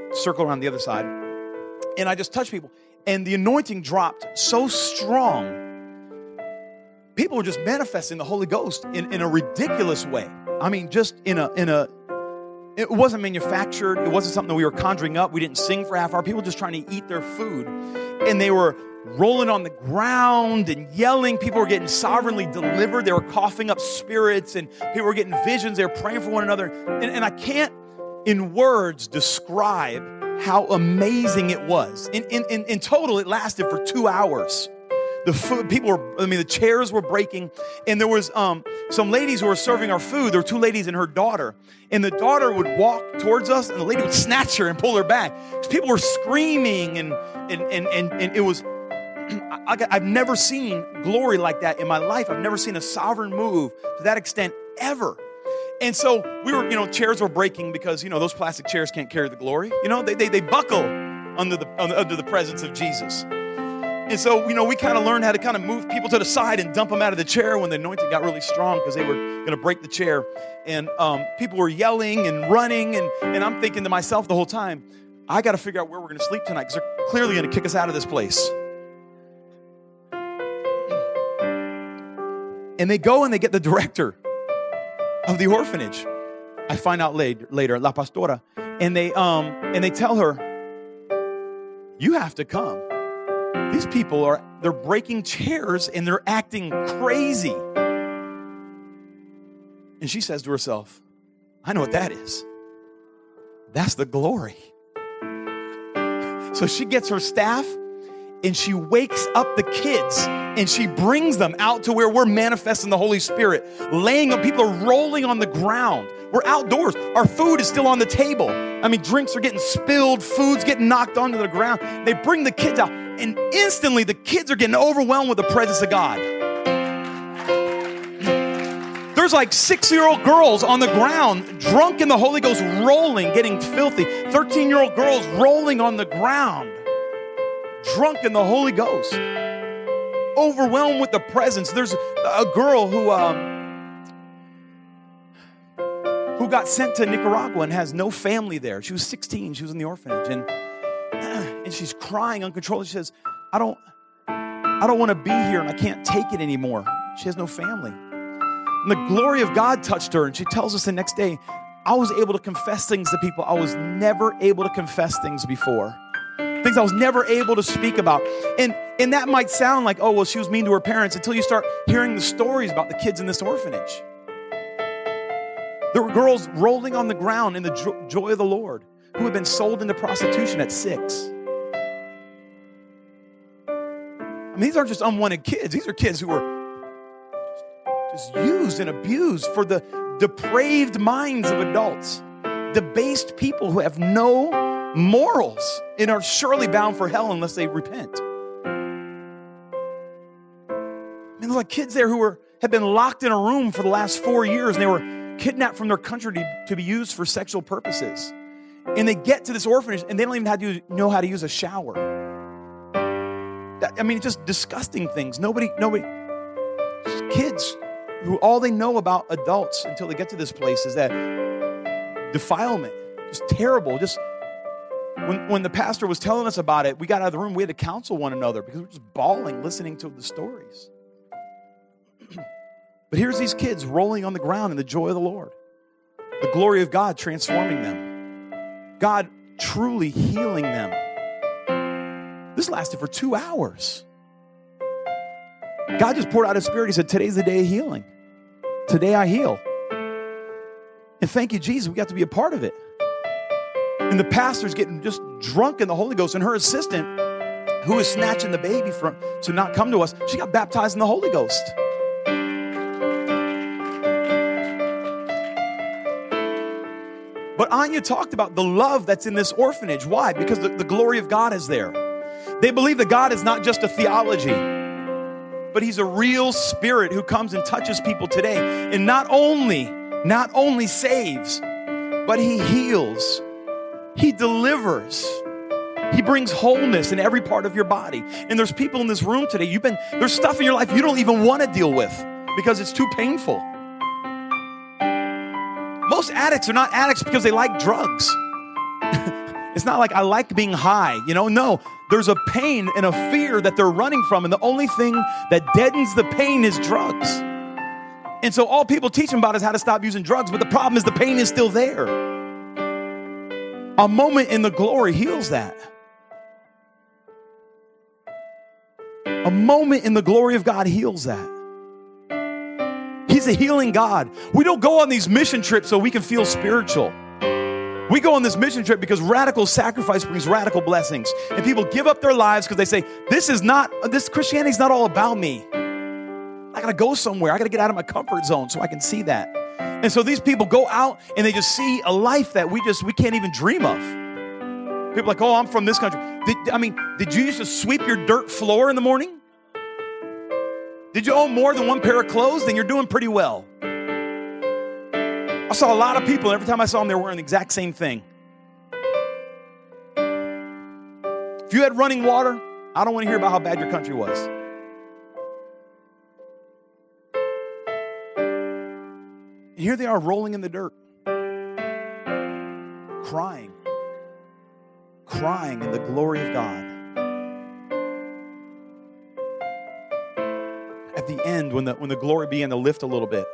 circle around the other side. And I just touched people. And the anointing dropped so strong. People were just manifesting the Holy Ghost in, in a ridiculous way. I mean, just in a, in a, it wasn't manufactured. It wasn't something that we were conjuring up. We didn't sing for half hour. People were just trying to eat their food. And they were rolling on the ground and yelling. People were getting sovereignly delivered. They were coughing up spirits and people were getting visions. They were praying for one another. And, and I can't in words describe how amazing it was. In, in, in, in total, it lasted for two hours. The food, people were, I mean, the chairs were breaking. And there was um, some ladies who were serving our food. There were two ladies and her daughter. And the daughter would walk towards us and the lady would snatch her and pull her back. People were screaming and, and, and, and, and it was, I, I've never seen glory like that in my life. I've never seen a sovereign move to that extent ever. And so we were, you know, chairs were breaking because, you know, those plastic chairs can't carry the glory. You know, they they, they buckle under the under the presence of Jesus. And so, you know, we kind of learned how to kind of move people to the side and dump them out of the chair when the anointing got really strong because they were going to break the chair. And um, people were yelling and running. And, and I'm thinking to myself the whole time, I got to figure out where we're going to sleep tonight because they're clearly going to kick us out of this place. And they go and they get the director of the orphanage. I find out later, later La Pastora. And they, um, and they tell her, you have to come. These people are, they're breaking chairs and they're acting crazy. And she says to herself, I know what that is. That's the glory. So she gets her staff and she wakes up the kids and she brings them out to where we're manifesting the Holy Spirit, laying up. People are rolling on the ground. We're outdoors. Our food is still on the table. I mean, drinks are getting spilled. Food's getting knocked onto the ground. They bring the kids out. And instantly, the kids are getting overwhelmed with the presence of God. There's like six-year-old girls on the ground, drunk in the Holy Ghost, rolling, getting filthy. thirteen-year-old girls rolling on the ground, drunk in the Holy Ghost, overwhelmed with the presence. There's a girl who um, who got sent to Nicaragua and has no family there. She was sixteen. She was in the orphanage, and and she's crying uncontrollably. She says, I don't, I don't want to be here and I can't take it anymore. She has no family. And the glory of God touched her. And she tells us the next day, I was able to confess things to people I was never able to confess things before. Things I was never able to speak about. And, and that might sound like, oh, well, she was mean to her parents until you start hearing the stories about the kids in this orphanage. There were girls rolling on the ground in the jo- joy of the Lord who had been sold into prostitution at six. I mean, these aren't just unwanted kids. These are kids who were just used and abused for the depraved minds of adults. Debased people who have no morals and are surely bound for hell unless they repent. I mean, there's like kids there who were have been locked in a room for the last four years and they were kidnapped from their country to, to be used for sexual purposes. And they get to this orphanage and they don't even have to know how to use a shower. That, I mean, just disgusting things. Nobody, nobody, kids who all they know about adults until they get to this place is that defilement, just terrible. Just when, when the pastor was telling us about it, we got out of the room, we had to counsel one another because we were just bawling listening to the stories. But here's these kids rolling on the ground in the joy of the Lord. The glory of God transforming them. God truly healing them. This lasted for two hours. God just poured out His Spirit. He said, today's the day of healing. Today I heal. And thank you, Jesus, we got to be a part of it. And the pastor's getting just drunk in the Holy Ghost. And her assistant, who was snatching the baby from to not come to us, she got baptized in the Holy Ghost. But Anya talked about the love that's in this orphanage. Why? Because the, the glory of God is there. They believe that God is not just a theology, but He's a real spirit who comes and touches people today. And not only, not only saves, but He heals. He delivers. He brings wholeness in every part of your body. And there's people in this room today, you've been, there's stuff in your life you don't even want to deal with because it's too painful. Most addicts are not addicts because they like drugs. It's not like I like being high, you know? No, there's a pain and a fear that they're running from, and the only thing that deadens the pain is drugs. And so all people teach them about is how to stop using drugs, but the problem is the pain is still there. A moment in the glory heals that. A moment in the glory of God heals that. He's a healing God. We don't go on these mission trips so we can feel spiritual. We go on this mission trip because radical sacrifice brings radical blessings. And people give up their lives because they say, this is not, this Christianity is not all about me. I gotta go somewhere. I gotta get out of my comfort zone so I can see that. And so these people go out and they just see a life that we just, we can't even dream of. People are like, oh, I'm from this country. Did, I mean, did you used to sweep your dirt floor in the morning? Did you own more than one pair of clothes? Then you're doing pretty well. I saw a lot of people, every time I saw them, they were wearing the exact same thing. If you had running water, I don't want to hear about how bad your country was. And here they are rolling in the dirt, crying, crying in the glory of God. At the end, when the, when the glory began to lift a little bit,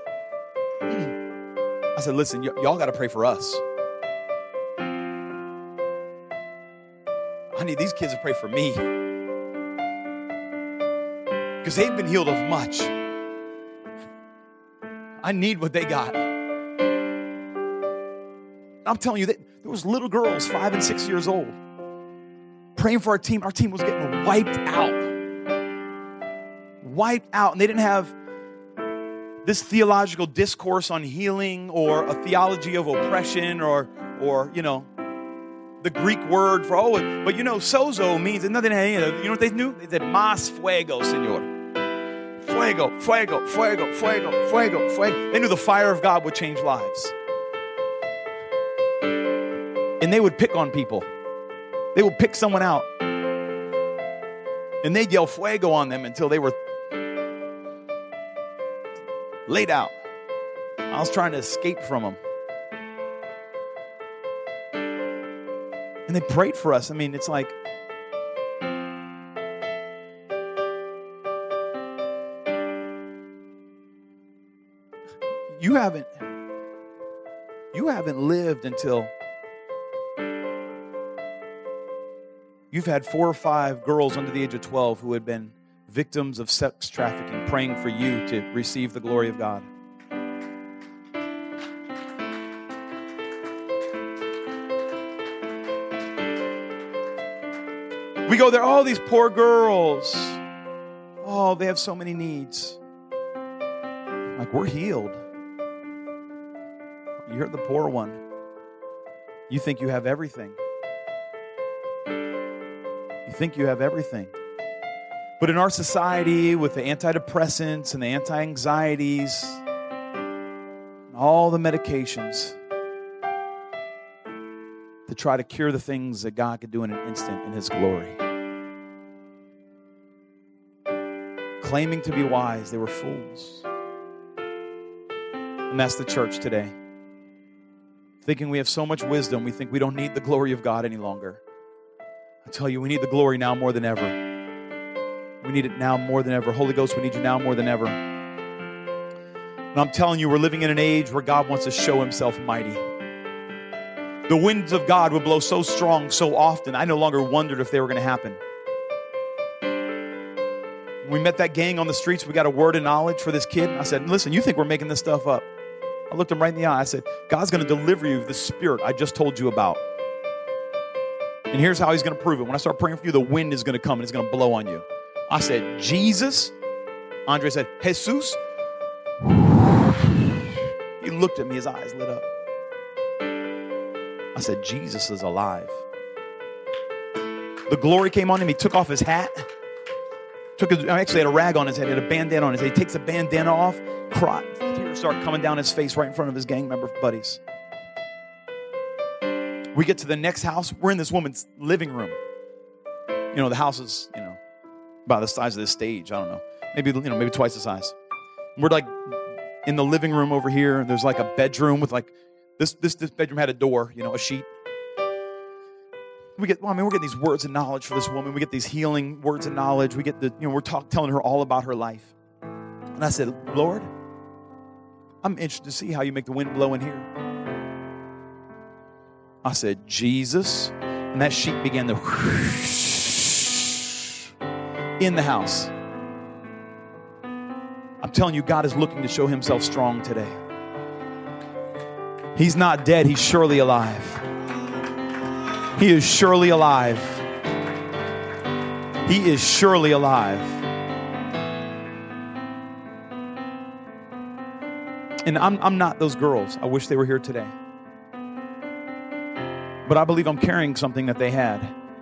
I said, listen, y- y'all got to pray for us. I need these kids to pray for me. Because they've been healed of much. I need what they got. I'm telling you, that there was little girls, five and six years old, praying for our team. Our team was getting wiped out. Wiped out. And they didn't have this theological discourse on healing or a theology of oppression or, or you know, the Greek word for, oh, but you know, sozo means nothing. You know, you know what they knew? They said, mas fuego, señor. Fuego, fuego, fuego, fuego, fuego, fuego. They knew the fire of God would change lives. And they would pick on people. They would pick someone out. And they'd yell fuego on them until they were laid out. I was trying to escape from them. And they prayed for us. I mean, it's like, you haven't, you haven't lived until you've had four or five girls under the age of twelve who had been victims of sex trafficking, praying for you to receive the glory of God. We go there, all these poor girls. Oh, they have so many needs. Like, we're healed. You're the poor one. You think you have everything. You think you have everything. But in our society, with the antidepressants and the anti-anxieties, and all the medications to try to cure the things that God could do in an instant in His glory. Claiming to be wise, they were fools. And that's the church today. Thinking we have so much wisdom, we think we don't need the glory of God any longer. I tell you, we need the glory now more than ever. We need it now more than ever. Holy Ghost, we need you now more than ever. And I'm telling you, we're living in an age where God wants to show Himself mighty. The winds of God would blow so strong, so often, I no longer wondered if they were going to happen. When we met that gang on the streets, we got a word of knowledge for this kid. I said, listen, you think we're making this stuff up? I looked him right in the eye. I said, God's going to deliver you the spirit I just told you about. And here's how He's going to prove it. When I start praying for you, the wind is going to come and it's going to blow on you. I said, Jesus. Andre said, Jesus. He looked at me, his eyes lit up. I said, Jesus is alive. The glory came on him. He took off his hat. Took his, actually had a rag on his head. He had a bandana on his head. He takes the bandana off. Cried. Tears start coming down his face right in front of his gang member buddies. We get to the next house. We're in this woman's living room. You know, the house is, you know, about the size of this stage. I don't know. Maybe, you know, maybe twice the size. We're like in the living room over here. There's like a bedroom with like, this, this, this bedroom had a door, you know, a sheet. we get, well, I mean, we're getting these words of knowledge for this woman. We get these healing words of knowledge. We get the, you know, we're talk, telling her all about her life. And I said, Lord, I'm interested to see how you make the wind blow in here. I said, Jesus. And that sheet began to whoosh in the house. I'm telling you, God is looking to show himself strong today. He's not dead. He's surely alive. He is surely alive. He is surely alive. And I'm, I'm not those girls. I wish they were here today. But I believe I'm carrying something that they had.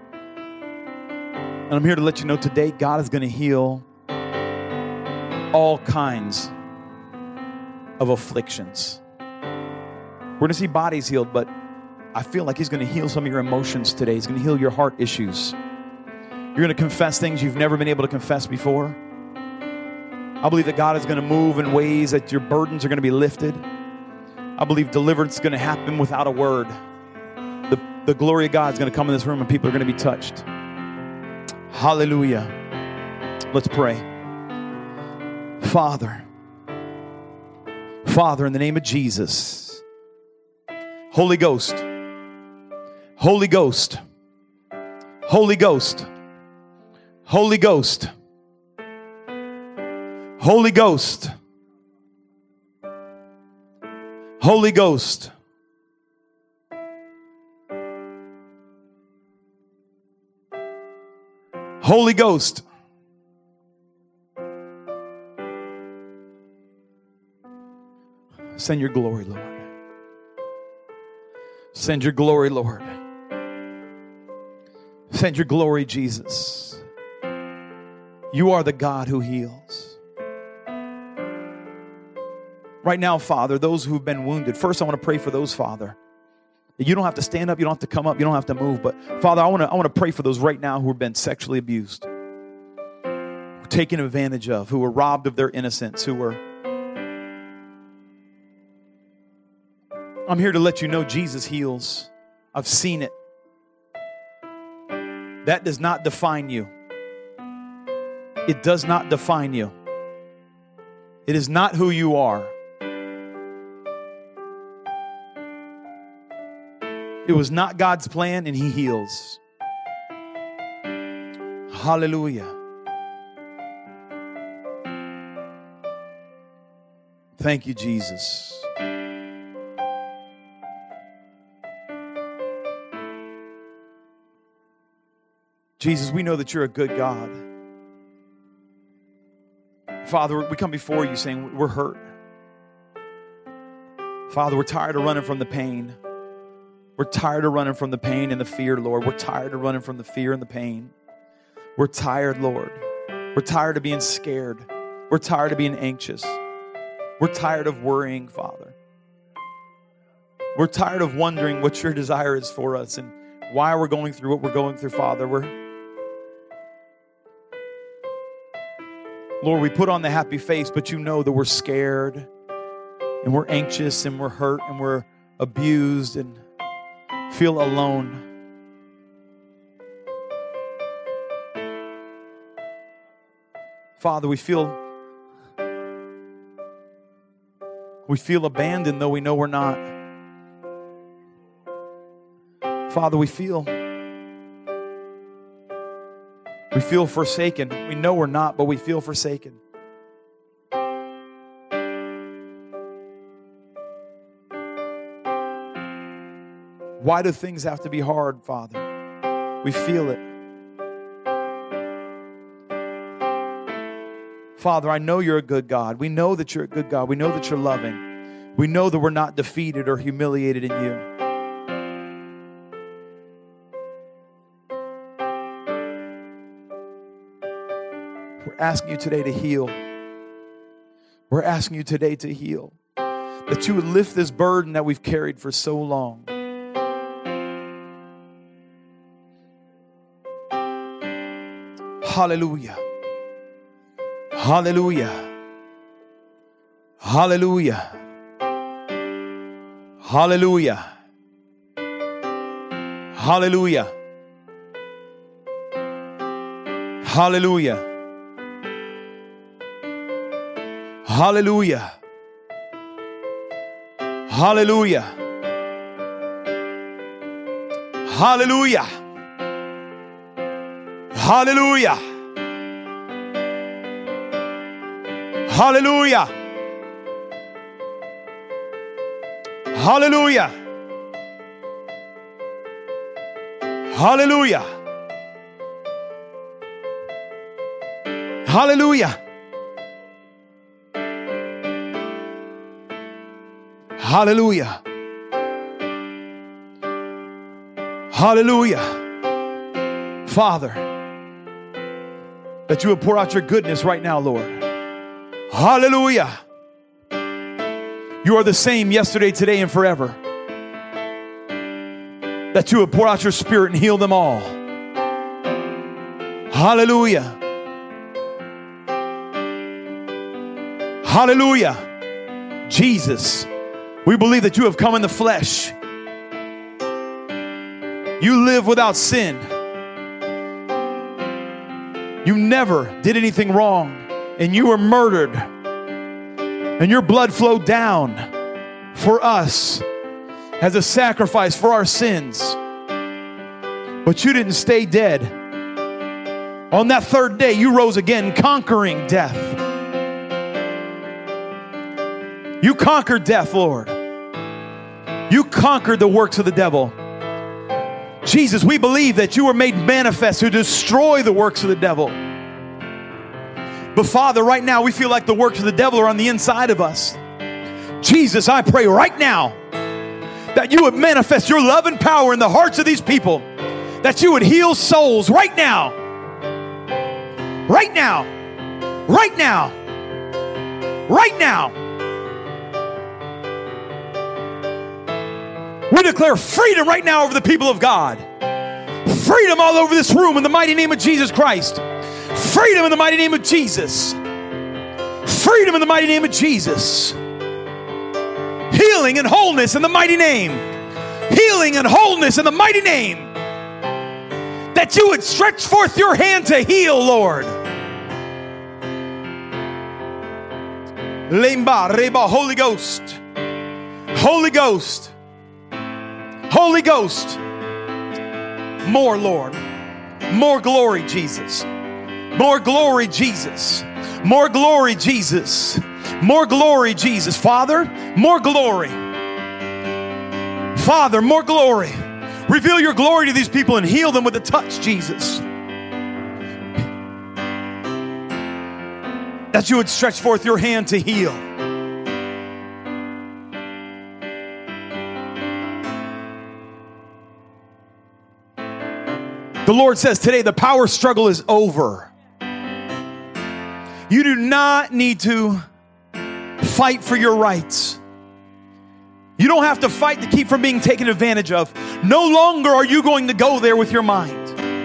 And I'm here to let you know today, God is going to heal all kinds of afflictions. We're going to see bodies healed, but I feel like he's going to heal some of your emotions today. He's going to heal your heart issues. You're going to confess things you've never been able to confess before. I believe that God is going to move in ways that your burdens are going to be lifted. I believe deliverance is going to happen without a word. The, the glory of God is going to come in this room and people are going to be touched. Hallelujah. Let's pray. Father, Father, in the name of Jesus, Holy Ghost, Holy Ghost, Holy Ghost, Holy Ghost, Holy Ghost, Holy Ghost, Holy Ghost, send your glory, Lord. Send your glory, Lord. Send your glory, Jesus. You are the God who heals. Right now, Father, those who've been wounded, first I want to pray for those, Father. You don't have to stand up, you don't have to come up, you don't have to move, but Father, I want to I want to pray for those right now who have been sexually abused, taken advantage of, who were robbed of their innocence, who were... I'm here to let you know Jesus heals. I've seen it. That does not define you. It does not define you. It is not who you are. It was not God's plan, and he heals. Hallelujah. Thank you, Jesus. Jesus, we know that you're a good God. Father, we come before you saying we're hurt. Father, we're tired of running from the pain. We're tired of running from the pain and the fear, Lord. We're tired of running from the fear and the pain. We're tired, Lord. We're tired of being scared. We're tired of being anxious. We're tired of worrying, Father. We're tired of wondering what your desire is for us and why we're going through what we're going through, Father. We're Lord, we put on the happy face, but you know that we're scared and we're anxious and we're hurt and we're abused and feel alone. Father, we feel we feel abandoned, though we know we're not. Father, we feel we feel forsaken. We know we're not, but we feel forsaken. Why do things have to be hard, Father? We feel it. Father, I know you're a good God. We know that you're a good God. We know that you're loving. We know that we're not defeated or humiliated in you. We're asking you today to heal. We're asking you today to heal. That you would lift this burden that we've carried for so long. Hallelujah. Hallelujah. Hallelujah. Hallelujah. Hallelujah. Hallelujah. Hallelujah. Hallelujah. Hallelujah. Hallelujah. Hallelujah. Hallelujah. Hallelujah. Hallelujah. Hallelujah. Hallelujah. Father, that you would pour out your goodness right now, Lord. Hallelujah. You are the same yesterday, today, and forever. That you would pour out your spirit and heal them all. Hallelujah. Hallelujah. Jesus, we believe that you have come in the flesh. You live without sin. You never did anything wrong, and you were murdered, and your blood flowed down for us as a sacrifice for our sins. But you didn't stay dead. On that third day, you rose again, conquering death. You conquered death, Lord. You conquered the works of the devil. Jesus, we believe that you were made manifest to destroy the works of the devil. But Father, right now we feel like the works of the devil are on the inside of us. Jesus, I pray right now that you would manifest your love and power in the hearts of these people, that you would heal souls right now. Right now. Right now. Right now. We declare freedom right now over the people of God. Freedom all over this room in the mighty name of Jesus Christ. Freedom in the mighty name of Jesus. Freedom in the mighty name of Jesus. Healing and wholeness in the mighty name. Healing and wholeness in the mighty name. That you would stretch forth your hand to heal, Lord. Lemba, reba, Holy Ghost. Holy Ghost. Holy Ghost. More, Lord. More glory, Jesus. More glory, Jesus. More glory, Jesus. More glory, Jesus. Father, more glory. Father, more glory. Reveal your glory to these people and heal them with a touch, Jesus. That you would stretch forth your hand to heal. The Lord says today the power struggle is over. You do not need to fight for your rights. You don't have to fight to keep from being taken advantage of. No longer are you going to go there with your mind.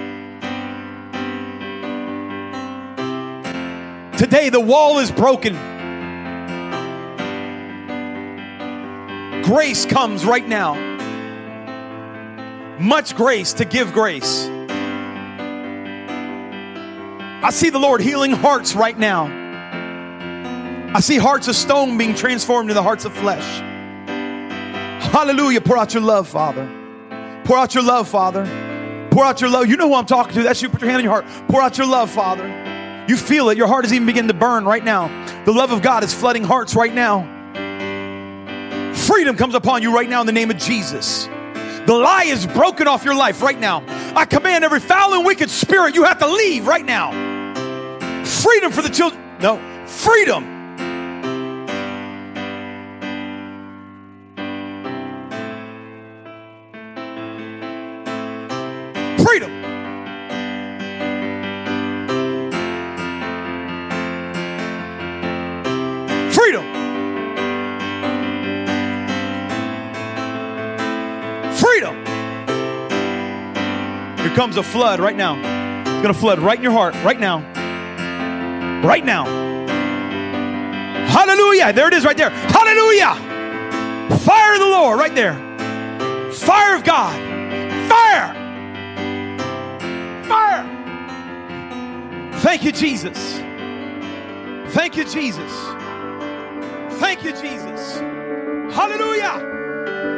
Today the wall is broken. Grace comes right now. Much grace to give grace. I see the Lord healing hearts right now. I see hearts of stone being transformed into hearts of flesh. Hallelujah. Pour out your love, Father. Pour out your love, Father. Pour out your love. You know who I'm talking to. That's you. Put your hand on your heart. Pour out your love, Father. You feel it. Your heart is even beginning to burn right now. The love of God is flooding hearts right now. Freedom comes upon you right now in the name of Jesus. The lie is broken off your life right now. I command every foul and wicked spirit, you have to leave right now. Freedom for the children. No, freedom. Freedom. Freedom. Freedom. Here comes a flood right now. It's going to flood right in your heart right now. Right now. Hallelujah. There it is right there. Hallelujah. Fire of the Lord right there. Fire of God. Fire. Fire. Thank you, Jesus. Thank you, Jesus. Thank you, Jesus. Hallelujah.